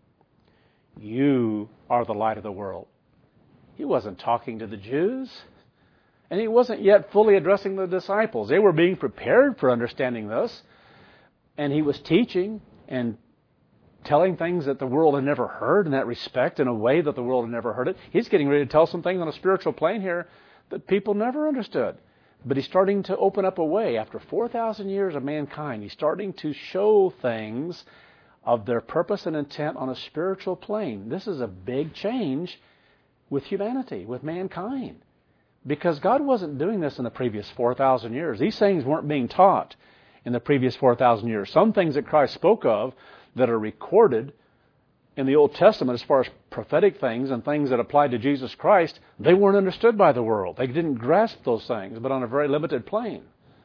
You are the light of the world. He wasn't talking to the Jews. And he wasn't yet fully addressing the disciples. They were being prepared for understanding this. And he was teaching and telling things that the world had never heard in that respect, in a way that the world had never heard it. He's getting ready to tell some things on a spiritual plane here that people never understood. But he's starting to open up a way. After four thousand years of mankind, he's starting to show things of their purpose and intent on a spiritual plane. This is a big change with humanity, with mankind. Because God wasn't doing this in the previous four thousand years. These things weren't being taught in the previous four thousand years. Some things that Christ spoke of that are recorded in the Old Testament as far as prophetic things and things that applied to Jesus Christ, they weren't understood by the world. They didn't grasp those things, but on a very limited plane.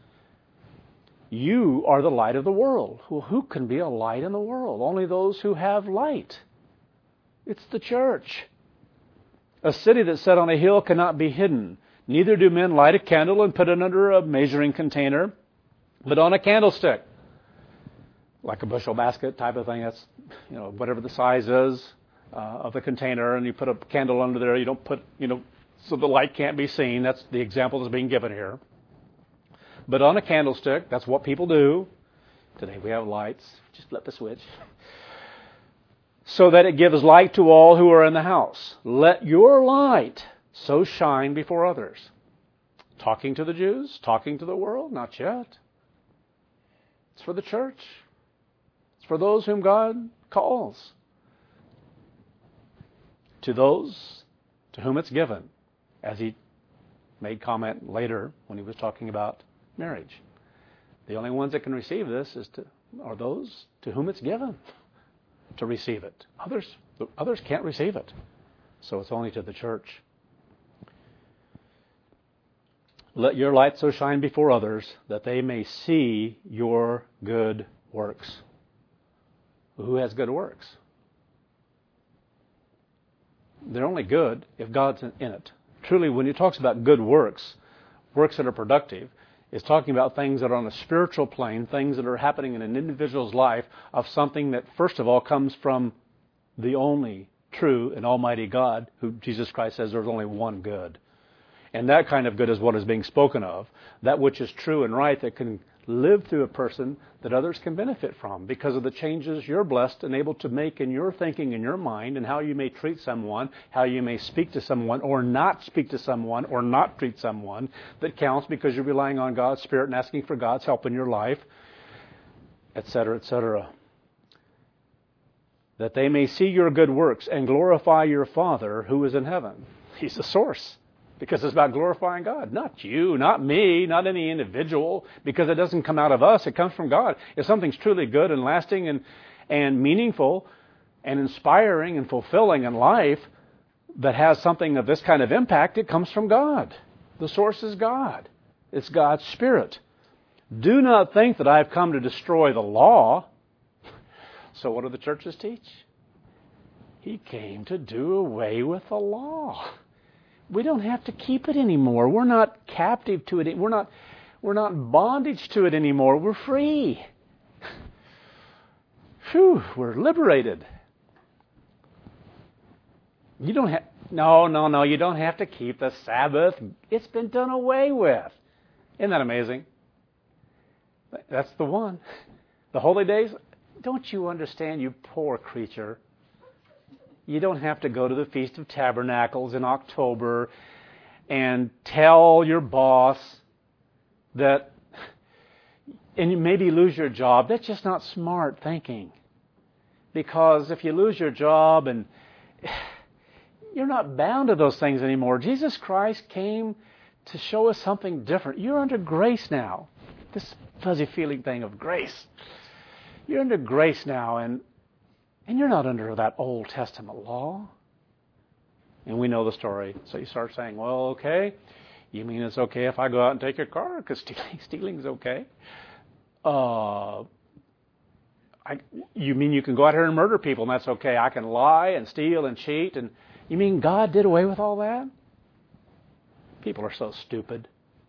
You are the light of the world. Well, who can be a light in the world? Only those who have light. It's the church. A city that's set on a hill cannot be hidden. Neither do men light a candle and put it under a measuring container, but on a candlestick. Like a bushel basket type of thing. That's, you know, whatever the size is uh, of the container, and you put a candle under there. You don't put, you know, so the light can't be seen. That's the example that's being given here. But on a candlestick, that's what people do. Today we have lights. Just flip the switch. So that it gives light to all who are in the house. Let your light so shine before others. Talking to the Jews? Talking to the world? Not yet. It's for the church. It's for those whom God calls. To those to whom it's given. As he made comment later when he was talking about marriage. The only ones that can receive this is to, are those to whom it's given to receive it. Others, others can't receive it. So it's only to the church. Let your light so shine before others that they may see your good works. Who has good works? They're only good if God's in it. Truly, when he talks about good works, works that are productive, is talking about things that are on a spiritual plane, things that are happening in an individual's life of something that, first of all, comes from the only true and almighty God, who Jesus Christ says there's only one good. And that kind of good is what is being spoken of, that which is true and right that can live through a person that others can benefit from because of the changes you're blessed and able to make in your thinking, in your mind, and how you may treat someone, how you may speak to someone or not speak to someone or not treat someone that counts because you're relying on God's Spirit and asking for God's help in your life, et cetera, et cetera. That they may see your good works and glorify your Father who is in heaven. He's the source. Because it's about glorifying God. Not you, not me, not any individual. Because it doesn't come out of us. It comes from God. If something's truly good and lasting and, and meaningful and inspiring and fulfilling in life that has something of this kind of impact, it comes from God. The source is God. It's God's Spirit. Do not think that I have come to destroy the law. So what do the churches teach? He came to do away with the law. We don't have to keep it anymore. We're not captive to it. We're not, we're not bondage to it anymore. We're free. Phew, we're liberated. You don't have, no, no, no, you don't have to keep the Sabbath. It's been done away with. Isn't that amazing? That's the one. The holy days, don't you understand, you poor creature? You don't have to go to the Feast of Tabernacles in October and tell your boss that, and you maybe lose your job. That's just not smart thinking. Because if you lose your job and you're not bound to those things anymore. Jesus Christ came to show us something different. You're under grace now. This fuzzy feeling thing of grace. You're under grace now, and And you're not under that Old Testament law. And we know the story. So you start saying, well, okay, you mean it's okay if I go out and take your car? Because stealing, stealing's okay. Uh, I, you mean you can go out here and murder people and that's okay? I can lie and steal and cheat. And you mean God did away with all that? People are so stupid.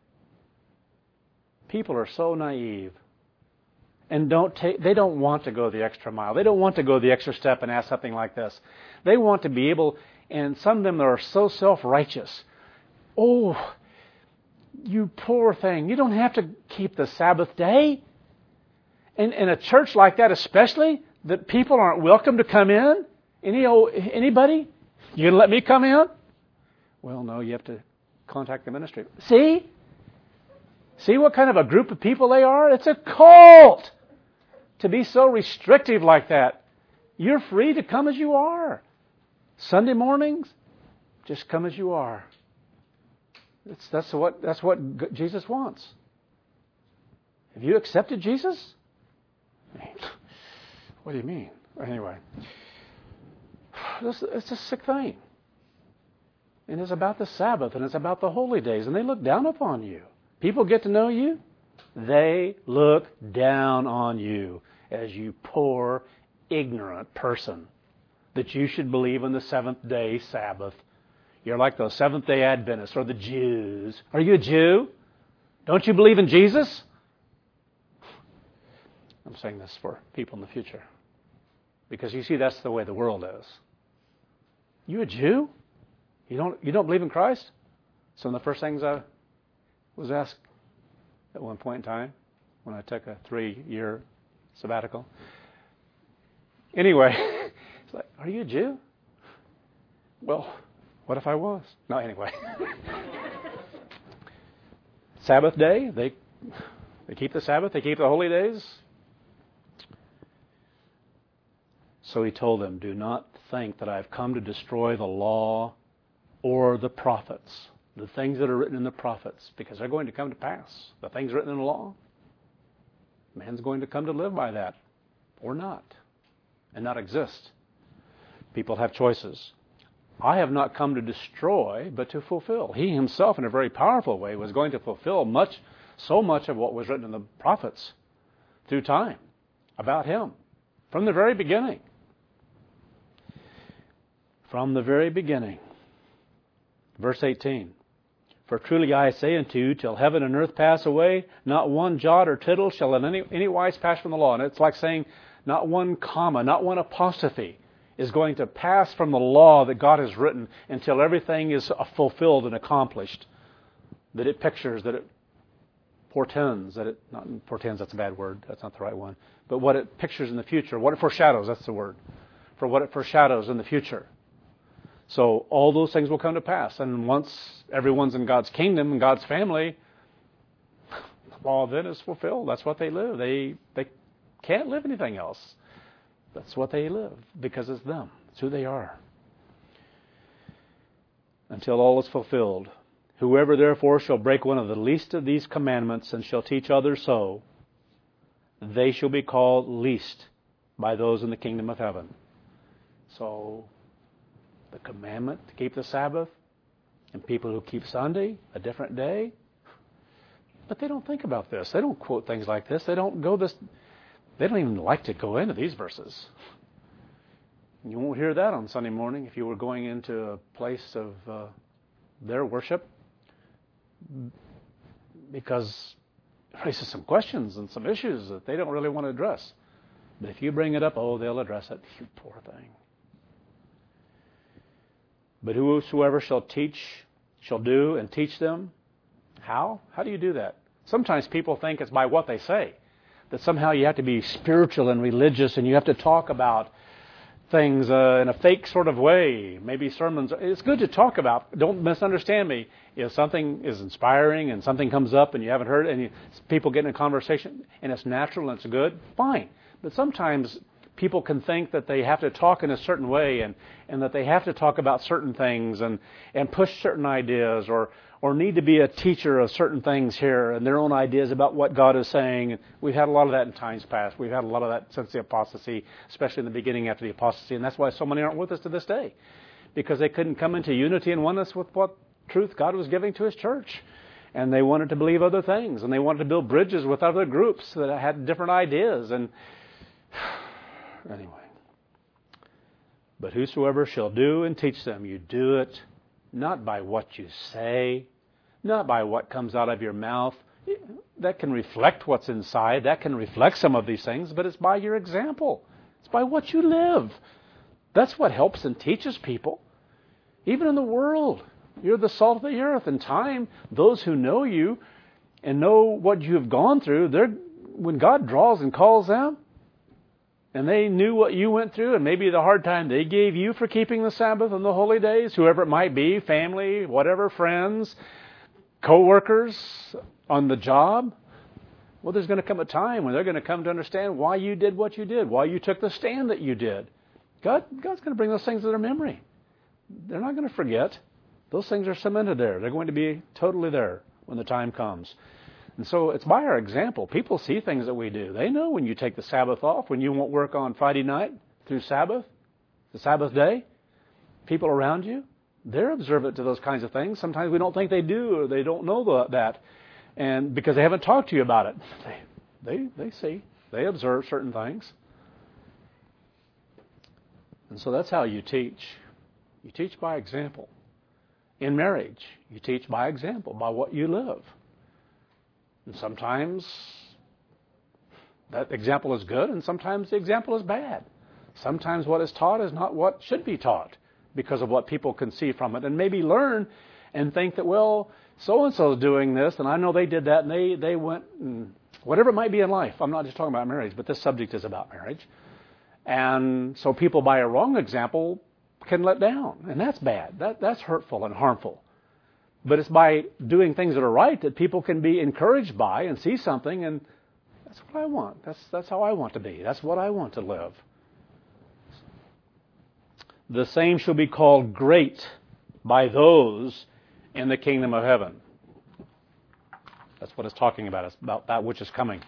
People are so naive. And don't take, they don't want to go the extra mile. They don't want to go the extra step and ask something like this. They want to be able, and some of them are so self-righteous. Oh, you poor thing. You don't have to keep the Sabbath day. And in a church like that especially, that people aren't welcome to come in. Any old, anybody? You going to let me come in? Well, no, you have to contact the ministry. See? See what kind of a group of people they are? It's a cult. To be so restrictive like that. You're free to come as you are. Sunday mornings, just come as you are. It's, that's what, that's what Jesus wants. Have you accepted Jesus? What do you mean? Anyway, this, it's a sick thing. And it's about the Sabbath, and it's about the holy days, and they look down upon you. People get to know you, they look down on you as you poor, ignorant person, that you should believe in the seventh day Sabbath. You're like the Seventh day Adventists or the Jews. Are you a Jew? Don't you believe in Jesus? I'm saying this for people in the future. Because you see, that's the way the world is. You a Jew? You don't, you don't believe in Christ? So one of the first things I was asked at one point in time when I took a three-year sabbatical. Anyway, it's like, are you a Jew? Well, what if I was? No, anyway. Sabbath day, they they keep the Sabbath, they keep the holy days. So he told them, do not think that I've come to destroy the law or the prophets, the things that are written in the prophets, because they're going to come to pass. The things written in the law, man's going to come to live by that, or not, and not exist. People have choices. I have not come to destroy, but to fulfill. He himself, in a very powerful way, was going to fulfill much, so much of what was written in the prophets through time about him from the very beginning. From the very beginning. Verse eighteen. For truly I say unto you, till heaven and earth pass away, not one jot or tittle shall in any, any wise pass from the law. And it's like saying not one comma, not one apostrophe is going to pass from the law that God has written until everything is fulfilled and accomplished. That it pictures, that it portends, that it, not portends, that's a bad word, that's not the right one, but what it pictures in the future, what it foreshadows, that's the word, for what it foreshadows in the future. So all those things will come to pass. And once everyone's in God's kingdom and God's family, the law then is fulfilled. That's what they live. They they can't live anything else. That's what they live because it's them. It's who they are. Until all is fulfilled. Whoever therefore shall break one of the least of these commandments and shall teach others so, they shall be called least by those in the kingdom of heaven. So the commandment to keep the Sabbath, and people who keep Sunday, a different day. But they don't think about this. They don't quote things like this. They don't go this. They don't even like to go into these verses. You won't hear that on Sunday morning if you were going into a place of uh, their worship, because it raises some questions and some issues that they don't really want to address. But if you bring it up, oh, they'll address it. You poor thing. But whosoever shall teach, shall do and teach them. How? How do you do that? Sometimes people think it's by what they say. That somehow you have to be spiritual and religious and you have to talk about things uh, in a fake sort of way. Maybe sermons. It's good to talk about. Don't misunderstand me. If something is inspiring and something comes up and you haven't heard it and you, people get in a conversation and it's natural and it's good, fine. But sometimes people can think that they have to talk in a certain way and, and that they have to talk about certain things and, and push certain ideas or or need to be a teacher of certain things here and their own ideas about what God is saying. We've had a lot of that in times past. We've had a lot of that since the apostasy, especially in the beginning after the apostasy. And that's why so many aren't with us to this day, because they couldn't come into unity and oneness with what truth God was giving to His church. And they wanted to believe other things, and they wanted to build bridges with other groups that had different ideas. And anyway, but whosoever shall do and teach them, you do it not by what you say, not by what comes out of your mouth. That can reflect what's inside. That can reflect some of these things, but it's by your example. It's by what you live. That's what helps and teaches people. Even in the world, you're the salt of the earth. In time, those who know you and know what you have gone through, they're, when God draws and calls them, and they knew what you went through and maybe the hard time they gave you for keeping the Sabbath and the holy days, whoever it might be, family, whatever, friends, co-workers on the job, well, there's going to come a time when they're going to come to understand why you did what you did, why you took the stand that you did. God, God's going to bring those things to their memory. They're not going to forget. Those things are cemented there. They're going to be totally there when the time comes. And so it's by our example. People see things that we do. They know when you take the Sabbath off, when you won't work on Friday night through Sabbath, the Sabbath day. People around you, they're observant to those kinds of things. Sometimes we don't think they do, or they don't know the, that, and because they haven't talked to you about it. They, they, they see, they observe certain things. And so that's how you teach. You teach by example. In marriage, you teach by example, by what you live. And sometimes that example is good, and sometimes the example is bad. Sometimes what is taught is not what should be taught because of what people can see from it, and maybe learn and think that, well, so-and-so is doing this, and I know they did that, and they, they went, and whatever it might be in life. I'm not just talking about marriage, but this subject is about marriage. And so people, by a wrong example, can let down, and that's bad. That, that's hurtful and harmful. But it's by doing things that are right that people can be encouraged by and see something, and that's what I want. That's, that's how I want to be. That's what I want to live. The same shall be called great by those in the kingdom of heaven. That's what it's talking about. It's about that which is coming.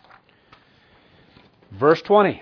Verse twenty.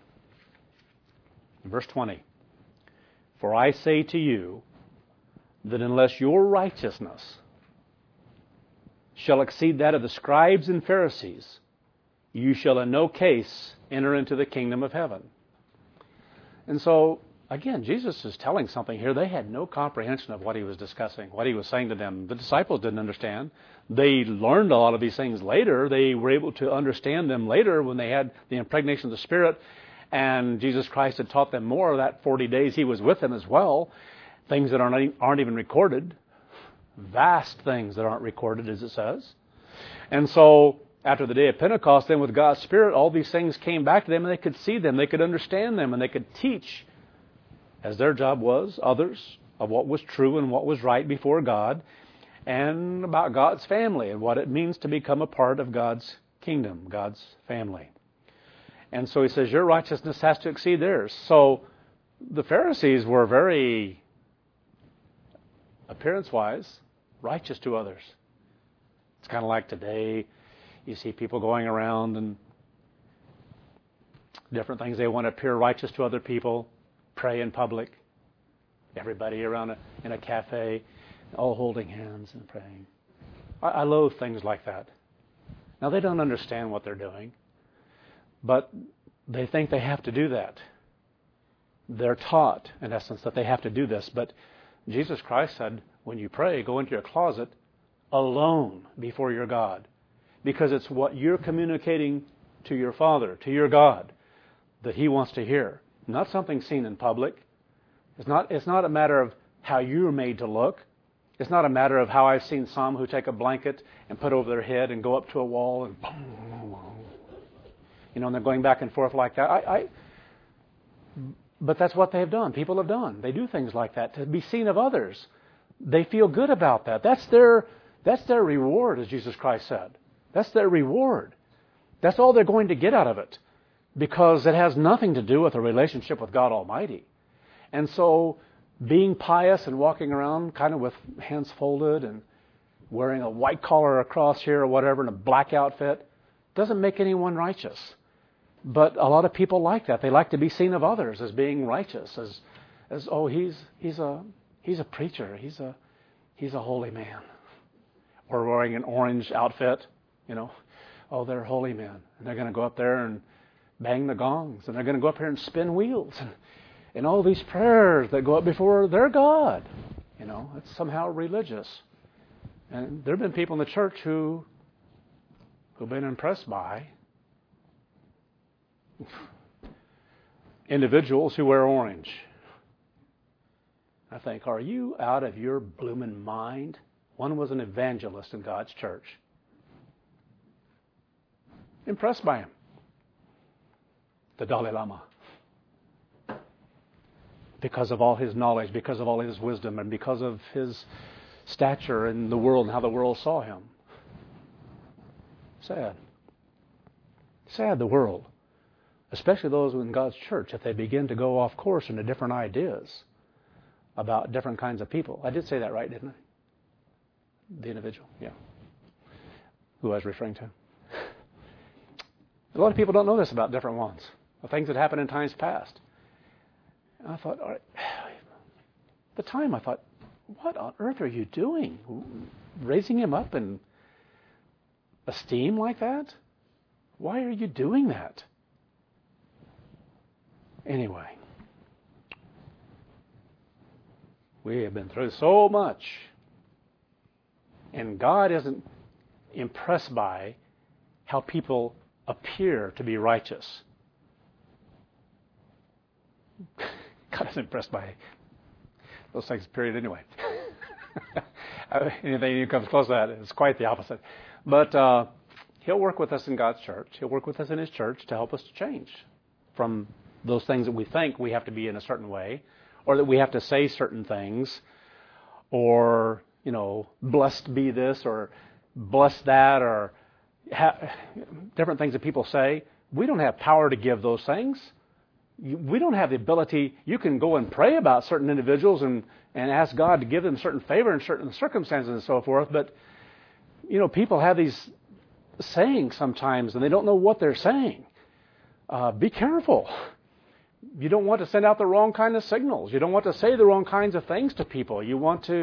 Verse twenty. For I say to you that unless your righteousness shall exceed that of the scribes and Pharisees, you shall in no case enter into the kingdom of heaven. And so, again, Jesus is telling something here. They had no comprehension of what he was discussing, what he was saying to them. The disciples didn't understand. They learned a lot of these things later. They were able to understand them later when they had the impregnation of the Spirit, and Jesus Christ had taught them more that forty days he was with them as well. Things that aren't, aren't even recorded. Vast things that aren't recorded, as it says. And so, after the day of Pentecost, then with God's Spirit, all these things came back to them, and they could see them, they could understand them, and they could teach, as their job was, others, of what was true and what was right before God, and about God's family and what it means to become a part of God's kingdom, God's family. And so he says, your righteousness has to exceed theirs. So the Pharisees were very, appearance-wise, righteous to others. It's kind of like today, you see people going around and different things. They want to appear righteous to other people. Pray in public. Everybody around a, in a cafe, all holding hands and praying. I, I loathe things like that. Now, they don't understand what they're doing, but they think they have to do that. They're taught, in essence, that they have to do this. But Jesus Christ said, when you pray, go into your closet alone before your God, because it's what you're communicating to your Father, to your God, that He wants to hear. Not something seen in public. It's not, it's not a matter of how you're made to look. It's not a matter of how I've seen some who take a blanket and put over their head and go up to a wall and you know, and they're going back and forth like that. I, I, but that's what they have done. People have done. They do things like that to be seen of others. They feel good about that. That's their, that's their reward, as Jesus Christ said. That's their reward. That's all they're going to get out of it, because it has nothing to do with a relationship with God Almighty. And so being pious and walking around kind of with hands folded and wearing a white collar across here or whatever and a black outfit doesn't make anyone righteous. But a lot of people like that. They like to be seen of others as being righteous, as as oh he's he's a he's a preacher, he's a he's a holy man. Or wearing an orange outfit, you know. Oh, they're holy men. And they're going to go up there and bang the gongs, and they're going to go up here and spin wheels, and, and all these prayers that go up before their God. You know, it's somehow religious. And there have been people in the church who who've been impressed by individuals who wear orange. I think, are you out of your blooming mind? One was an evangelist in God's church. Impressed by him. The Dalai Lama. Because of all his knowledge, because of all his wisdom, and because of his stature in the world and how the world saw him. Sad. Sad, the world. Especially those in God's church, if they begin to go off course into different ideas about different kinds of people. I did say that right, didn't I? The individual, yeah. who I was referring to. A lot of people don't know this about different ones, the things that happened in times past. And I thought, all right, at the time I thought, what on earth are you doing? Raising him up in esteem like that? Why are you doing that? Anyway, we have been through so much, and God isn't impressed by how people appear to be righteous. God isn't impressed by those things, period, anyway. Anything that comes close to that is quite the opposite. But uh, He'll work with us in God's church. He'll work with us in His church to help us to change from those things that we think we have to be in a certain way, or that we have to say certain things, or, you know, blessed be this, or bless that, or ha- different things that people say. We don't have power to give those things. We don't have the ability. You can go and pray about certain individuals and, and ask God to give them certain favor in certain circumstances and so forth, but, you know, people have these sayings sometimes, and they don't know what they're saying. Uh, be careful. You don't want to send out the wrong kind of signals. You don't want to say the wrong kinds of things to people. You want to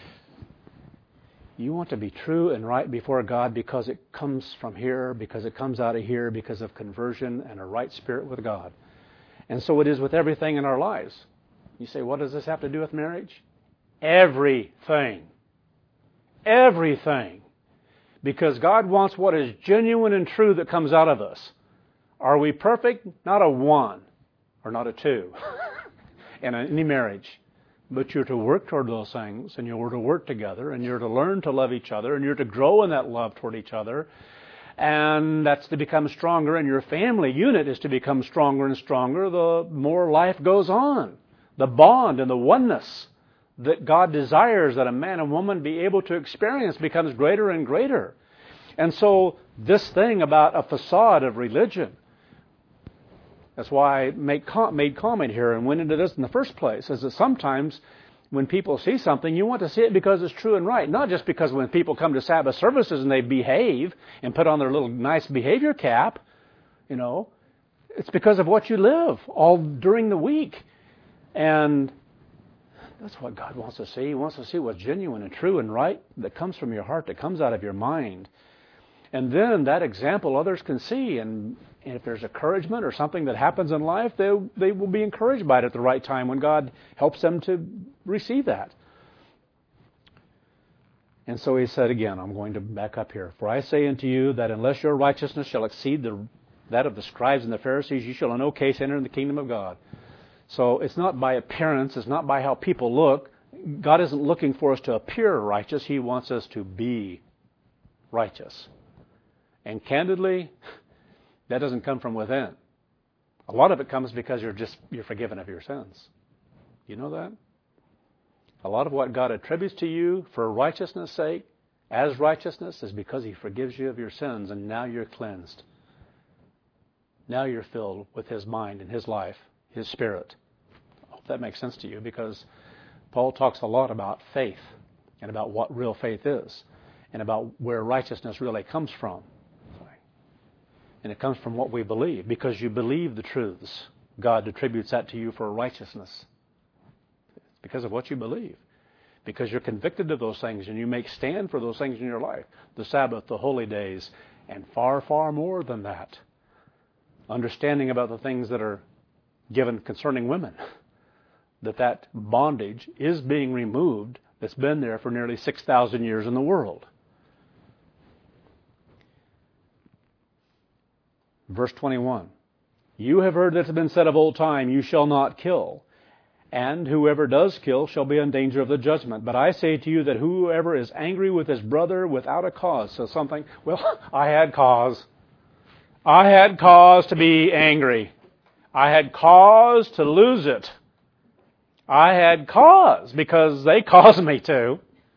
you want to be true and right before God because it comes from here, because it comes out of here, because of conversion and a right spirit with God. And so it is with everything in our lives. You say, what does this have to do with marriage? Everything. Everything. Because God wants what is genuine and true that comes out of us. Are we perfect? Not a one or not a two in any marriage. But you're to work toward those things, and you're to work together, and you're to learn to love each other, and you're to grow in that love toward each other. And that's to become stronger, and your family unit is to become stronger and stronger the more life goes on. The bond and the oneness that God desires that a man and woman be able to experience becomes greater and greater. And so this thing about a facade of religion, that's why I made comment here and went into this in the first place, is that sometimes when people see something, you want to see it because it's true and right. Not just because when people come to Sabbath services and they behave and put on their little nice behavior cap, you know. It's because of what you live all during the week. And that's what God wants to see. He wants to see what's genuine and true and right that comes from your heart, that comes out of your mind. And then that example others can see. And, and if there's encouragement or something that happens in life, they, they will be encouraged by it at the right time when God helps them to receive that. And so he said again, I'm going to back up here. For I say unto you that unless your righteousness shall exceed the, that of the scribes and the Pharisees, you shall in no case enter in the kingdom of God. So it's not by appearance, it's not by how people look. God isn't looking for us to appear righteous. He wants us to be righteous. And candidly, that doesn't come from within. A lot of it comes because you're just you're forgiven of your sins. You know that? A lot of what God attributes to you for righteousness' sake, as righteousness, is because He forgives you of your sins, and now you're cleansed. Now you're filled with His mind and His life, His Spirit. I hope that makes sense to you, because Paul talks a lot about faith and about what real faith is and about where righteousness really comes from. And it comes from what we believe. Because you believe the truths, God attributes that to you for righteousness. It's because of what you believe. Because you're convicted of those things and you make stand for those things in your life. The Sabbath, the holy days, and far, far more than that. Understanding about the things that are given concerning women. That that bondage is being removed that's been there for nearly six thousand years in the world. Verse twenty-one, you have heard that it has been said of old time, you shall not kill. And whoever does kill shall be in danger of the judgment. But I say to you that whoever is angry with his brother without a cause, so something, well, I had cause. I had cause to be angry. I had cause to lose it. I had cause because they caused me to.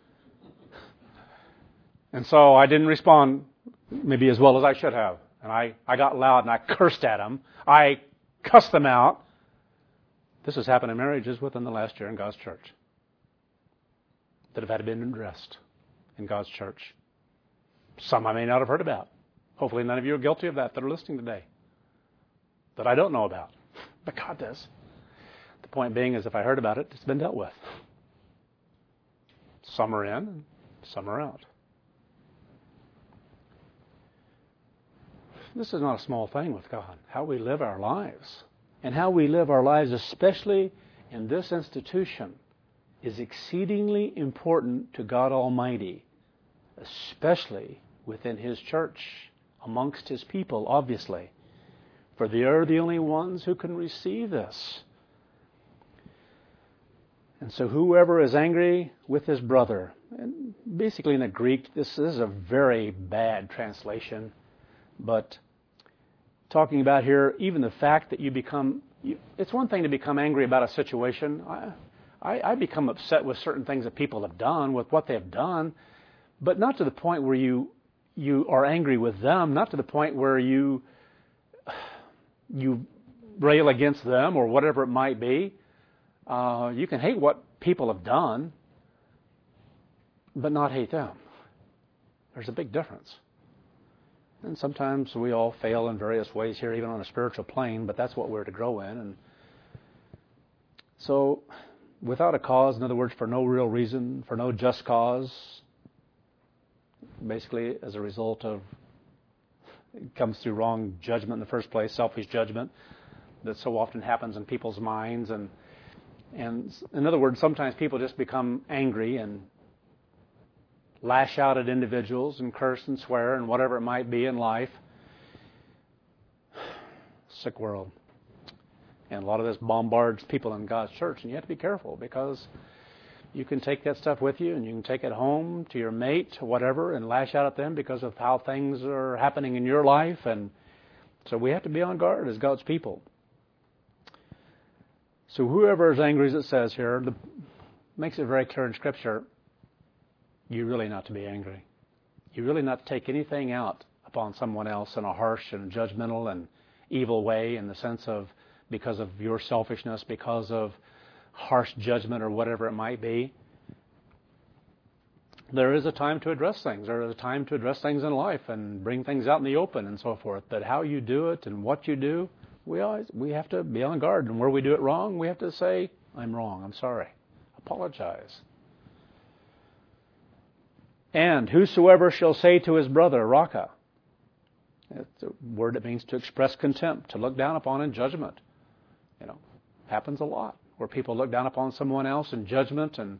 And so I didn't respond maybe as well as I should have. And I, I got loud and I cursed at them. I cussed them out. This has happened in marriages within the last year in God's church that have had been addressed in God's church. Some I may not have heard about. Hopefully none of you are guilty of that that are listening today, that I don't know about. But God does. The point being is if I heard about it, it's been dealt with. Some are in and some are out. This is not a small thing with God, how we live our lives. And how we live our lives, especially in this institution, is exceedingly important to God Almighty, especially within His church, amongst His people, obviously. For they are the only ones who can receive this. And so whoever is angry with his brother, and basically in the Greek, this is a very bad translation, but talking about here, even the fact that you become, you, it's one thing to become angry about a situation. I, I, I become upset with certain things that people have done, with what they have done, but not to the point where you you are angry with them, not to the point where you you rail against them or whatever it might be. Uh, you can hate what people have done, but not hate them. There's a big difference. And sometimes we all fail in various ways here, even on a spiritual plane, but that's what we're to grow in. And so, without a cause, in other words, for no real reason, for no just cause, basically as a result of, it comes through wrong judgment in the first place, selfish judgment that so often happens in people's minds. And, and in other words, sometimes people just become angry and lash out at individuals and curse and swear and whatever it might be in life. Sick world. And a lot of this bombards people in God's church, and you have to be careful because you can take that stuff with you and you can take it home to your mate or whatever and lash out at them because of how things are happening in your life. And so we have to be on guard as God's people. So whoever is angry, as it says here, the, makes it very clear in Scripture, you're really not to be angry. You're really not to take anything out upon someone else in a harsh and judgmental and evil way, in the sense of because of your selfishness, because of harsh judgment or whatever it might be. There is a time to address things. There is a time to address things in life and bring things out in the open and so forth. But how you do it and what you do, we always we have to be on guard. And where we do it wrong, we have to say, I'm wrong, I'm sorry. Apologize. And whosoever shall say to his brother, Raka, it's a word that means to express contempt, to look down upon in judgment. You know, happens a lot where people look down upon someone else in judgment and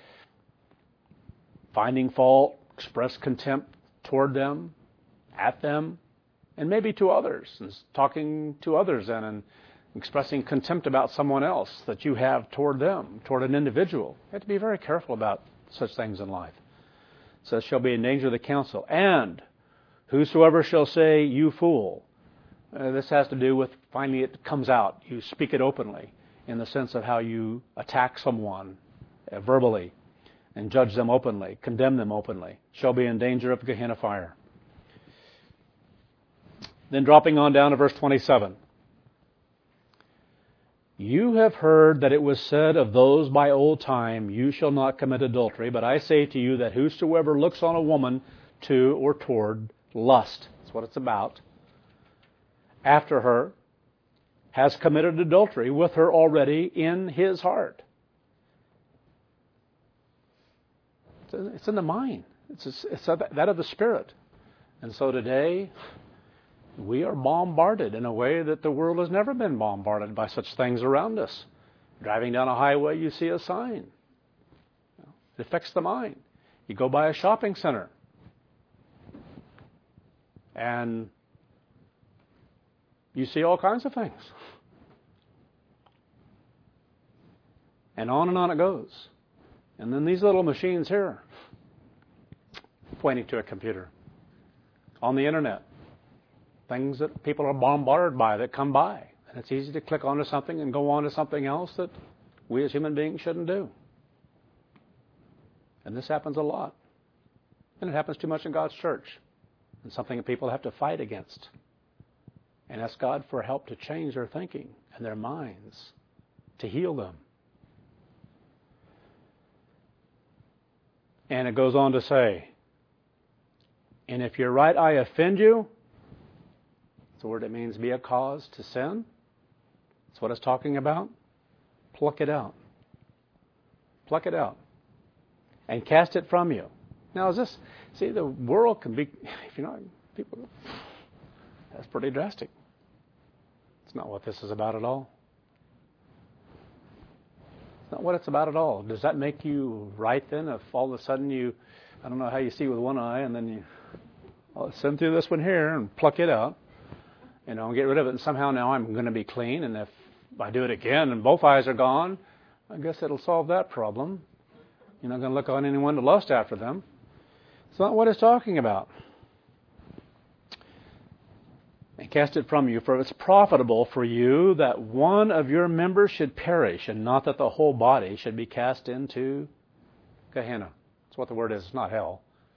finding fault, express contempt toward them, at them, and maybe to others, and talking to others and, and expressing contempt about someone else that you have toward them, toward an individual. You have to be very careful about such things in life. It says, shall be in danger of the council. And whosoever shall say, you fool. Uh, this has to do with finally it comes out. You speak it openly in the sense of how you attack someone uh, verbally and judge them openly, condemn them openly. Shall be in danger of Gehenna fire. Then dropping on down to verse twenty-seven. You have heard that it was said of those by old time, you shall not commit adultery. But I say to you that whosoever looks on a woman to or toward lust, that's what it's about, after her, has committed adultery with her already in his heart. It's in the mind. It's, it's that of the Spirit. And so today, we are bombarded in a way that the world has never been bombarded by such things around us. Driving down a highway, you see a sign. It affects the mind. You go by a shopping center, and you see all kinds of things. And on and on it goes. And then these little machines here, pointing to a computer, on the internet, things that people are bombarded by that come by. And it's easy to click onto something and go on to something else that we as human beings shouldn't do. And this happens a lot. And it happens too much in God's church. And something that people have to fight against. And ask God for help to change their thinking and their minds, to heal them. And it goes on to say, And if your right eye offend you, it's a word that means be a cause to sin. That's what it's talking about. Pluck it out. Pluck it out. And cast it from you. Now, is this, see, the world can be, if you're not, people, that's pretty drastic. It's not what this is about at all. It's not what it's about at all. Does that make you right then if all of a sudden you, I don't know how you see with one eye, and then you, I'll send through this one here and pluck it out, you know, and get rid of it, and somehow now I'm going to be clean, and if I do it again and both eyes are gone, I guess it'll solve that problem. You're not going to look on anyone to lust after them. It's not what it's talking about. And cast it from you, for it's profitable for you that one of your members should perish, and not that the whole body should be cast into Gehenna. That's what the word is. It's not hell.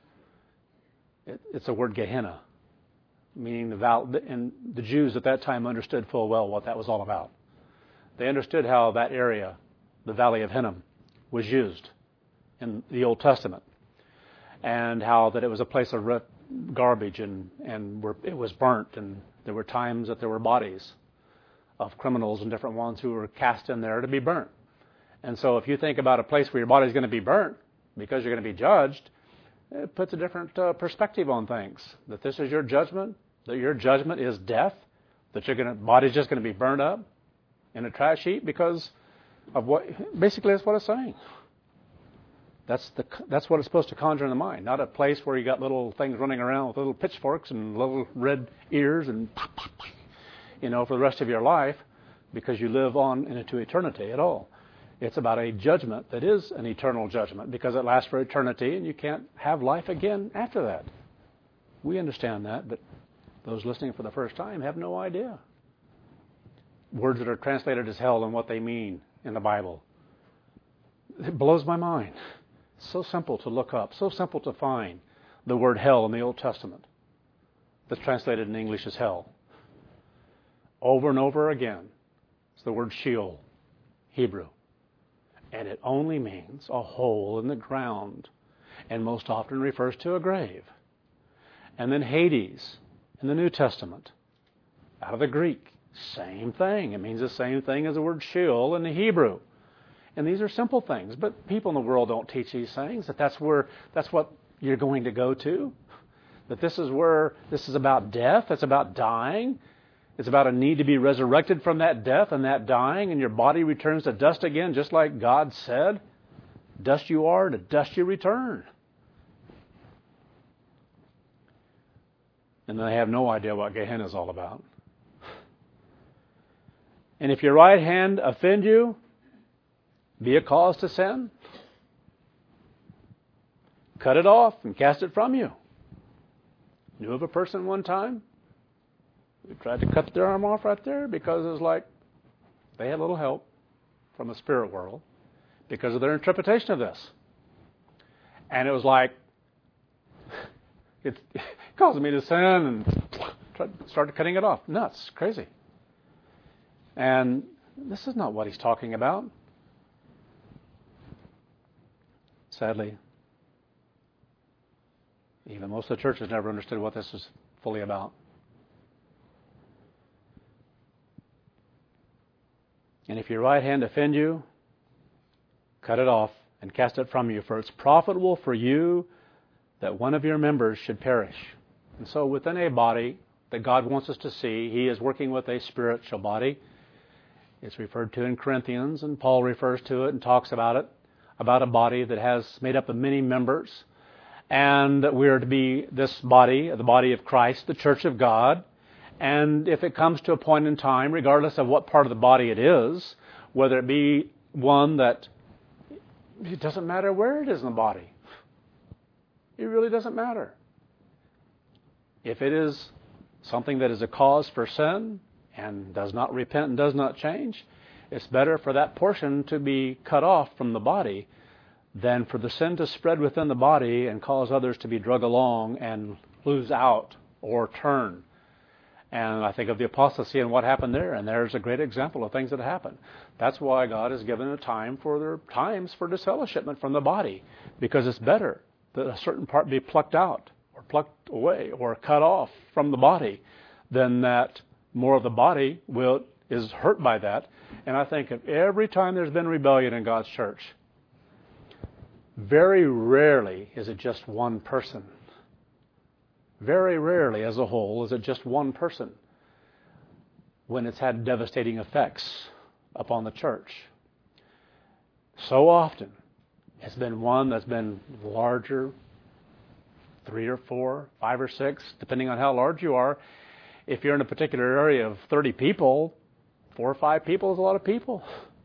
It, it's the word Gehenna, meaning the val- and the Jews at that time understood full well what that was all about. They understood how that area, the Valley of Hinnom, was used in the Old Testament, and how that it was a place of re- garbage and, and where it was burnt, and there were times that there were bodies of criminals and different ones who were cast in there to be burnt. And so if you think about a place where your body's going to be burnt because you're going to be judged, it puts a different uh, perspective on things. That this is your judgment, that your judgment is death, that your body's just going to be burned up in a trash heap because of what, basically that's what it's saying. That's the that's what it's supposed to conjure in the mind, not a place where you got little things running around with little pitchforks and little red ears and, you know, for the rest of your life because you live on into eternity at all. It's about a judgment that is an eternal judgment because it lasts for eternity and you can't have life again after that. We understand that, but those listening for the first time have no idea. Words that are translated as hell and what they mean in the Bible. It blows my mind. So simple to look up, so simple to find the word hell in the Old Testament that's translated in English as hell. Over and over again, it's the word Sheol, Hebrew. And it only means a hole in the ground and most often refers to a grave. And then Hades in the New Testament, out of the Greek, same thing. It means the same thing as the word Sheol in the Hebrew. And these are simple things, but people in the world don't teach these things, that that's where, that's what you're going to go to. That this is where, this is about death, it's about dying. It's about a need to be resurrected from that death and that dying, and your body returns to dust again, just like God said. Dust you are, to dust you return. And they have no idea what Gehenna is all about. And if your right hand offend you, be a cause to sin, cut it off and cast it from you. Knew of a person one time who tried to cut their arm off right there because it was like they had a little help from the spirit world because of their interpretation of this. And it was like, it caused me to sin and started cutting it off. Nuts, crazy. And this is not what he's talking about. Sadly, even most of the churches never understood what this is fully about. And if your right hand offend you, cut it off and cast it from you, for it's profitable for you that one of your members should perish. And so within a body that God wants us to see, He is working with a spiritual body. It's referred to in Corinthians, and Paul refers to it and talks about it, about a body that has made up of many members. And we are to be this body, the body of Christ, the church of God. And if it comes to a point in time, regardless of what part of the body it is, whether it be one that, it doesn't matter where it is in the body. It really doesn't matter. If it is something that is a cause for sin and does not repent and does not change, it's better for that portion to be cut off from the body than for the sin to spread within the body and cause others to be drug along and lose out or turn. And I think of the apostasy and what happened there, and there's a great example of things that happen. That's why God has given a time for their times for disfellowshipment from the body, because it's better that a certain part be plucked out or plucked away or cut off from the body, then that more of the body will is hurt by that. And I think of every time there's been rebellion in God's church, very rarely is it just one person. Very rarely as a whole is it just one person when it's had devastating effects upon the church. So often it's been one that's been larger, three or four, five or six, depending on how large you are. If you're in a particular area of thirty people, four or five people is a lot of people.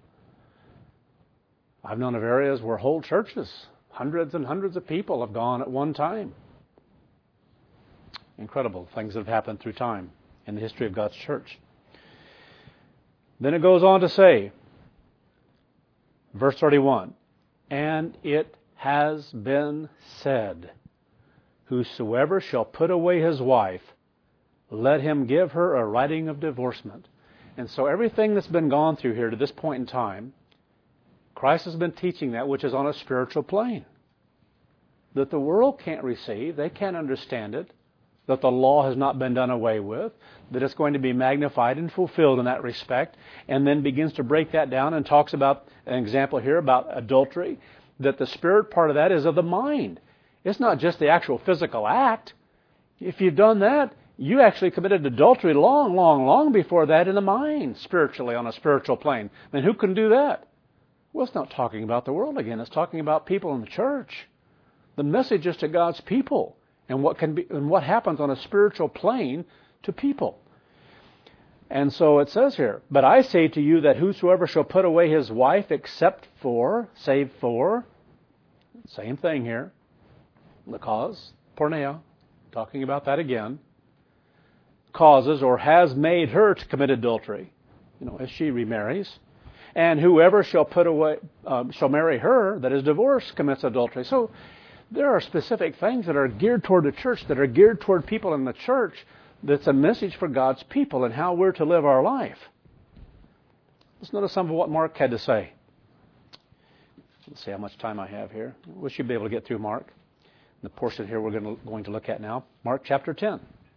I've known of areas where whole churches, hundreds and hundreds of people have gone at one time. Incredible things that have happened through time in the history of God's church. Then it goes on to say, verse thirty-one, and it has been said, whosoever shall put away his wife, let him give her a writing of divorcement. And so everything that's been gone through here to this point in time, Christ has been teaching that which is on a spiritual plane. That the world can't receive, they can't understand it, that the law has not been done away with, that it's going to be magnified and fulfilled in that respect, and then begins to break that down and talks about an example here about adultery, that the spirit part of that is of the mind. It's not just the actual physical act. If you've done that, you actually committed adultery long, long, long before that in the mind, spiritually, on a spiritual plane. I mean, who can do that? Well, it's not talking about the world again. It's talking about people in the church. The message is to God's people and what can be and what happens on a spiritual plane to people. And so it says here, but I say to you that whosoever shall put away his wife except for, save for, same thing here, the cause, porneia, talking about that again, causes or has made her to commit adultery, you know, as she remarries. And whoever shall put away, uh, shall marry her that is divorced commits adultery. So there are specific things that are geared toward the church, that are geared toward people in the church, that's a message for God's people and how we're to live our life. Let's notice some of what Mark had to say. Let's see how much time I have here. We should be able to get through Mark. The portion here we're going to, going to look at now, Mark chapter ten.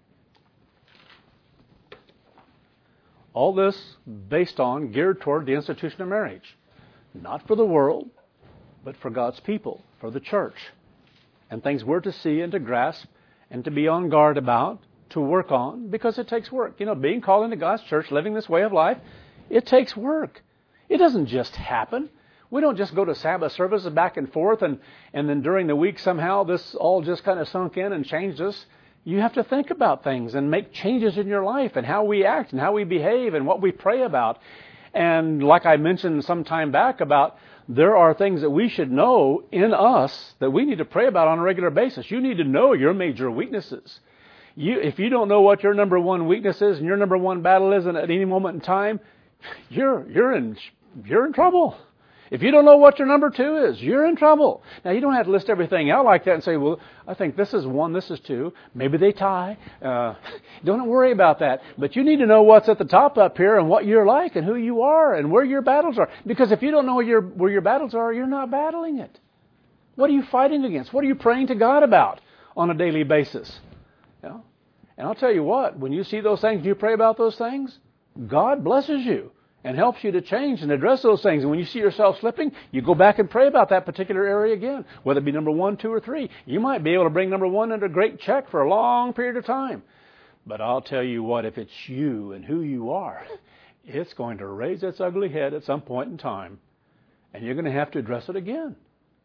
All this based on, geared toward the institution of marriage. Not for the world, but for God's people, for the church. And things we're to see and to grasp and to be on guard about, to work on, because it takes work. You know, being called into God's church, living this way of life, it takes work. It doesn't just happen. We don't just go to Sabbath services back and forth and, and then during the week somehow this all just kind of sunk in and changed us. You have to think about things and make changes in your life and how we act and how we behave and what we pray about. And like I mentioned some time back about there are things that we should know in us that we need to pray about on a regular basis. You need to know your major weaknesses. You, if you don't know what your number one weakness is and your number one battle is at any moment in time, you're you're in you're in trouble. If you don't know what your number two is, you're in trouble. Now, you don't have to list everything out like that and say, well, I think this is one, this is two. Maybe they tie. Uh, don't worry about that. But you need to know what's at the top up here and what you're like and who you are and where your battles are. Because if you don't know where your, where your battles are, you're not battling it. What are you fighting against? What are you praying to God about on a daily basis? You know? And I'll tell you what, when you see those things, you pray about those things, God blesses you and helps you to change and address those things. And when you see yourself slipping, you go back and pray about that particular area again, whether it be number one, two, or three. You might be able to bring number one under great check for a long period of time. But I'll tell you what, if it's you and who you are, it's going to raise its ugly head at some point in time. And you're going to have to address it again.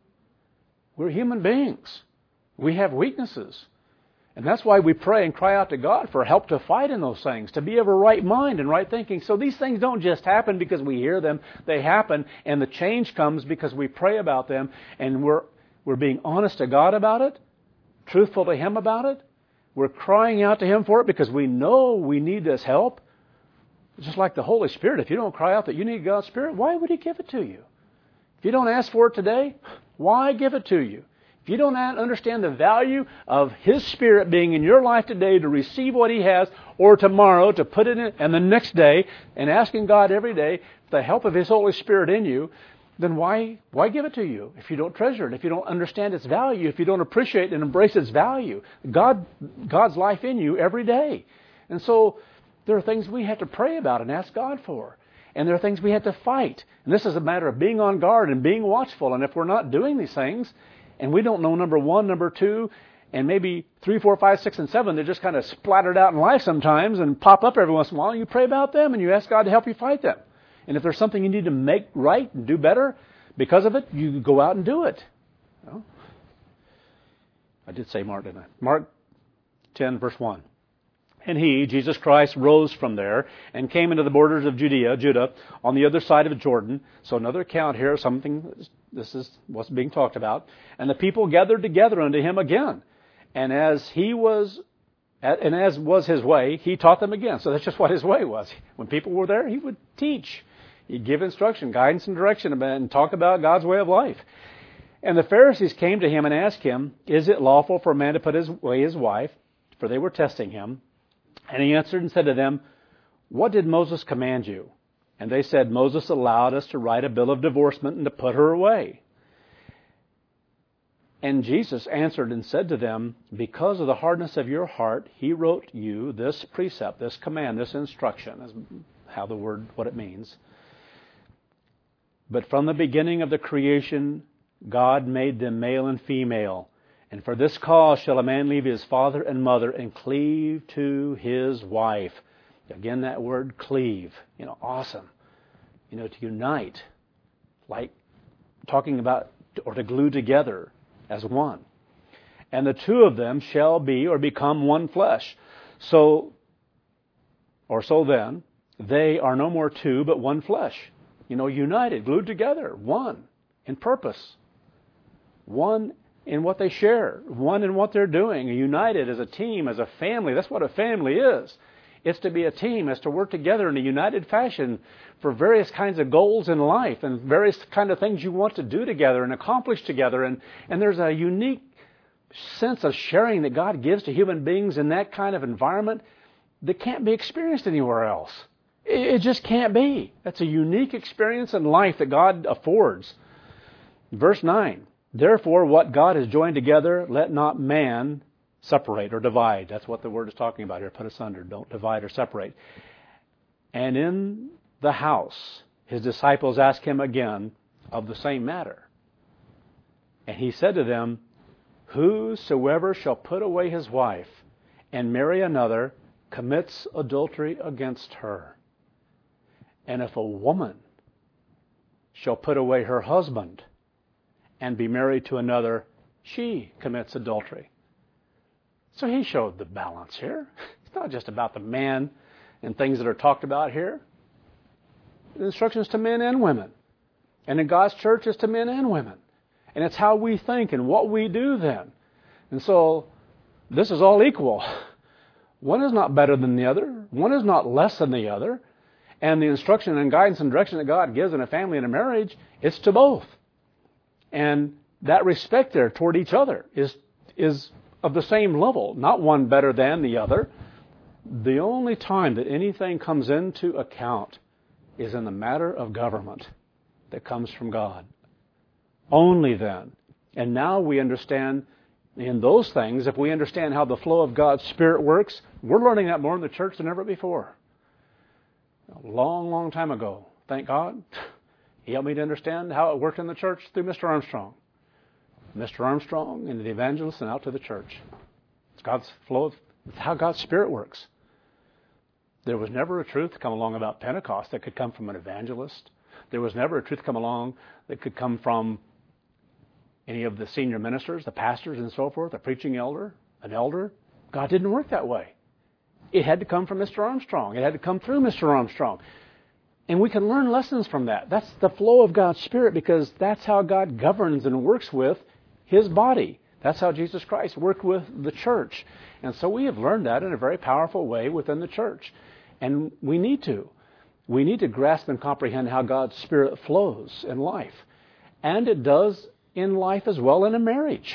We're human beings. We have weaknesses. And that's why we pray and cry out to God for help to fight in those things, to be of a right mind and right thinking. So these things don't just happen because we hear them. They happen, and the change comes because we pray about them, and we're we're being honest to God about it, truthful to Him about it. We're crying out to Him for it because we know we need this help. It's just like the Holy Spirit. If you don't cry out that you need God's Spirit, why would He give it to you? If you don't ask for it today, why give it to you? If you don't understand the value of His Spirit being in your life today to receive what He has, or tomorrow to put it in, and the next day, and asking God every day for the help of His Holy Spirit in you, then why why give it to you if you don't treasure it, if you don't understand its value, if you don't appreciate and embrace its value? God, God's life in you every day. And so there are things we have to pray about and ask God for. And there are things we have to fight. And this is a matter of being on guard and being watchful. And if we're not doing these things, and we don't know number one, number two, and maybe three, four, five, six, and seven, they're just kind of splattered out in life sometimes and pop up every once in a while, and you pray about them and you ask God to help you fight them. And if there's something you need to make right and do better because of it, you go out and do it. Well, I did say Mark, didn't I? Mark ten, verse one. And he, Jesus Christ, rose from there and came into the borders of Judea, Judah, on the other side of Jordan. So another account here, something, this is what's being talked about. And the people gathered together unto him again. And as he was, and as was his way, he taught them again. So that's just what his way was. When people were there, he would teach. He'd give instruction, guidance, and direction, and talk about God's way of life. And the Pharisees came to him and asked him, is it lawful for a man to put his, away his wife? For they were testing him. And he answered and said to them, what did Moses command you? And they said, Moses allowed us to write a bill of divorcement and to put her away. And Jesus answered and said to them, because of the hardness of your heart, he wrote you this precept, this command, this instruction, is how the word, what it means. But from the beginning of the creation, God made them male and female. And for this cause shall a man leave his father and mother and cleave to his wife. Again, that word cleave. You know, awesome. You know, to unite. Like talking about, or to glue together as one. And the two of them shall be or become one flesh. So, or so then, they are no more two, but one flesh. You know, united, glued together, one in purpose. One in what they share, one in what they're doing, united as a team, as a family. That's what a family is. It's to be a team, it's to work together in a united fashion for various kinds of goals in life and various kind of things you want to do together and accomplish together. And, and there's a unique sense of sharing that God gives to human beings in that kind of environment that can't be experienced anywhere else. It, it just can't be. That's a unique experience in life that God affords. Verse nine. Therefore, what God has joined together, let not man separate or divide. That's what the word is talking about here. Put asunder. Don't divide or separate. And in the house, his disciples asked him again of the same matter. And he said to them, whosoever shall put away his wife and marry another commits adultery against her. And if a woman shall put away her husband and be married to another, she commits adultery. So he showed the balance here. It's not just about the man and things that are talked about here. The instructions to men and women. And in God's church, it's to men and women. And it's how we think and what we do then. And so this is all equal. One is not better than the other. One is not less than the other. And the instruction and guidance and direction that God gives in a family and a marriage, it's to both. And that respect there toward each other is is of the same level, not one better than the other. The only time that anything comes into account is in the matter of government that comes from God. Only then. And now we understand in those things, if we understand how the flow of God's Spirit works, we're learning that more in the church than ever before. A long, long time ago, thank God, He helped me to understand how it worked in the church through Mister Armstrong. Mister Armstrong and the evangelists and out to the church. It's God's flow of, it's how God's Spirit works. There was never a truth come along about Pentecost that could come from an evangelist. There was never a truth come along that could come from any of the senior ministers, the pastors and so forth, a preaching elder, an elder. God didn't work that way. It had to come from Mister Armstrong. It had to come through Mister Armstrong. And we can learn lessons from that. That's the flow of God's Spirit because that's how God governs and works with His body. That's how Jesus Christ worked with the church. And so we have learned that in a very powerful way within the church. And we need to. We need to grasp and comprehend how God's Spirit flows in life. And it does in life as well in a marriage.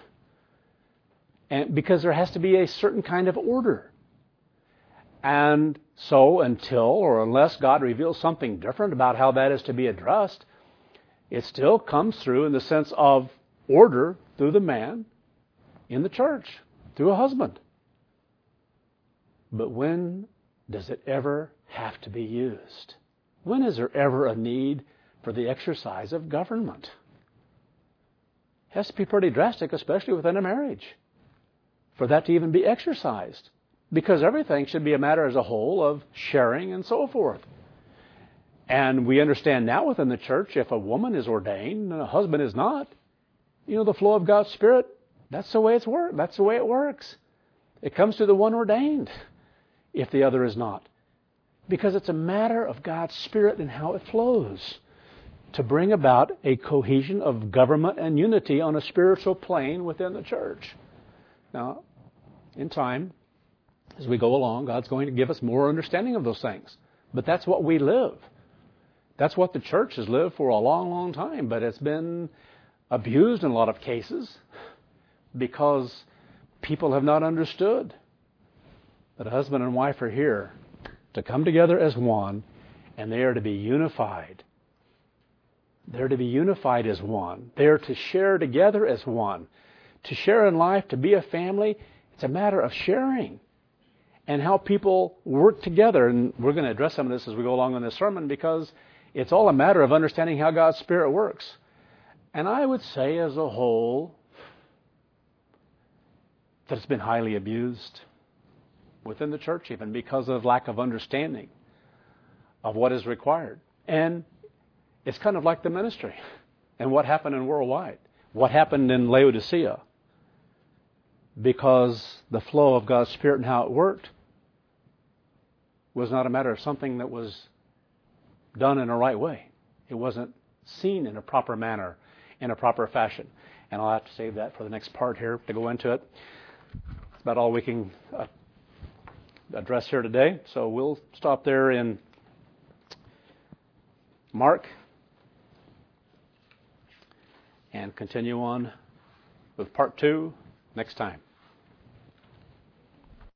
And because there has to be a certain kind of order. And so until or unless God reveals something different about how that is to be addressed, It still comes through in the sense of order through the man in the church, through a husband. But when does it ever have to be used? When is there ever a need for the exercise of government? It has to be pretty drastic, especially within a marriage, for that to even be exercised. Because everything should be a matter as a whole of sharing and so forth. And we understand now within the church, if a woman is ordained and a husband is not, you know, the flow of God's Spirit, that's the way it's work. That's the way it works. It comes to the one ordained if the other is not. Because it's a matter of God's Spirit and how it flows to bring about a cohesion of government and unity on a spiritual plane within the church. Now, in time, as we go along, God's going to give us more understanding of those things. But that's what we live. That's what the church has lived for a long, long time. But it's been abused in a lot of cases because people have not understood that a husband and wife are here to come together as one, and they are to be unified. They're to be unified as one. They're to share together as one. To share in life, to be a family, it's a matter of sharing and how people work together. And we're going to address some of this as we go along in this sermon because it's all a matter of understanding how God's Spirit works. And I would say as a whole that it's been highly abused within the church even because of lack of understanding of what is required. And it's kind of like the ministry and what happened in worldwide, what happened in Laodicea, because the flow of God's Spirit and how it worked was not a matter of something that was done in a right way. It wasn't seen in a proper manner, in a proper fashion. And I'll have to save that for the next part here to go into it. That's about all we can uh, address here today. So we'll stop there in Mark and continue on with part two next time.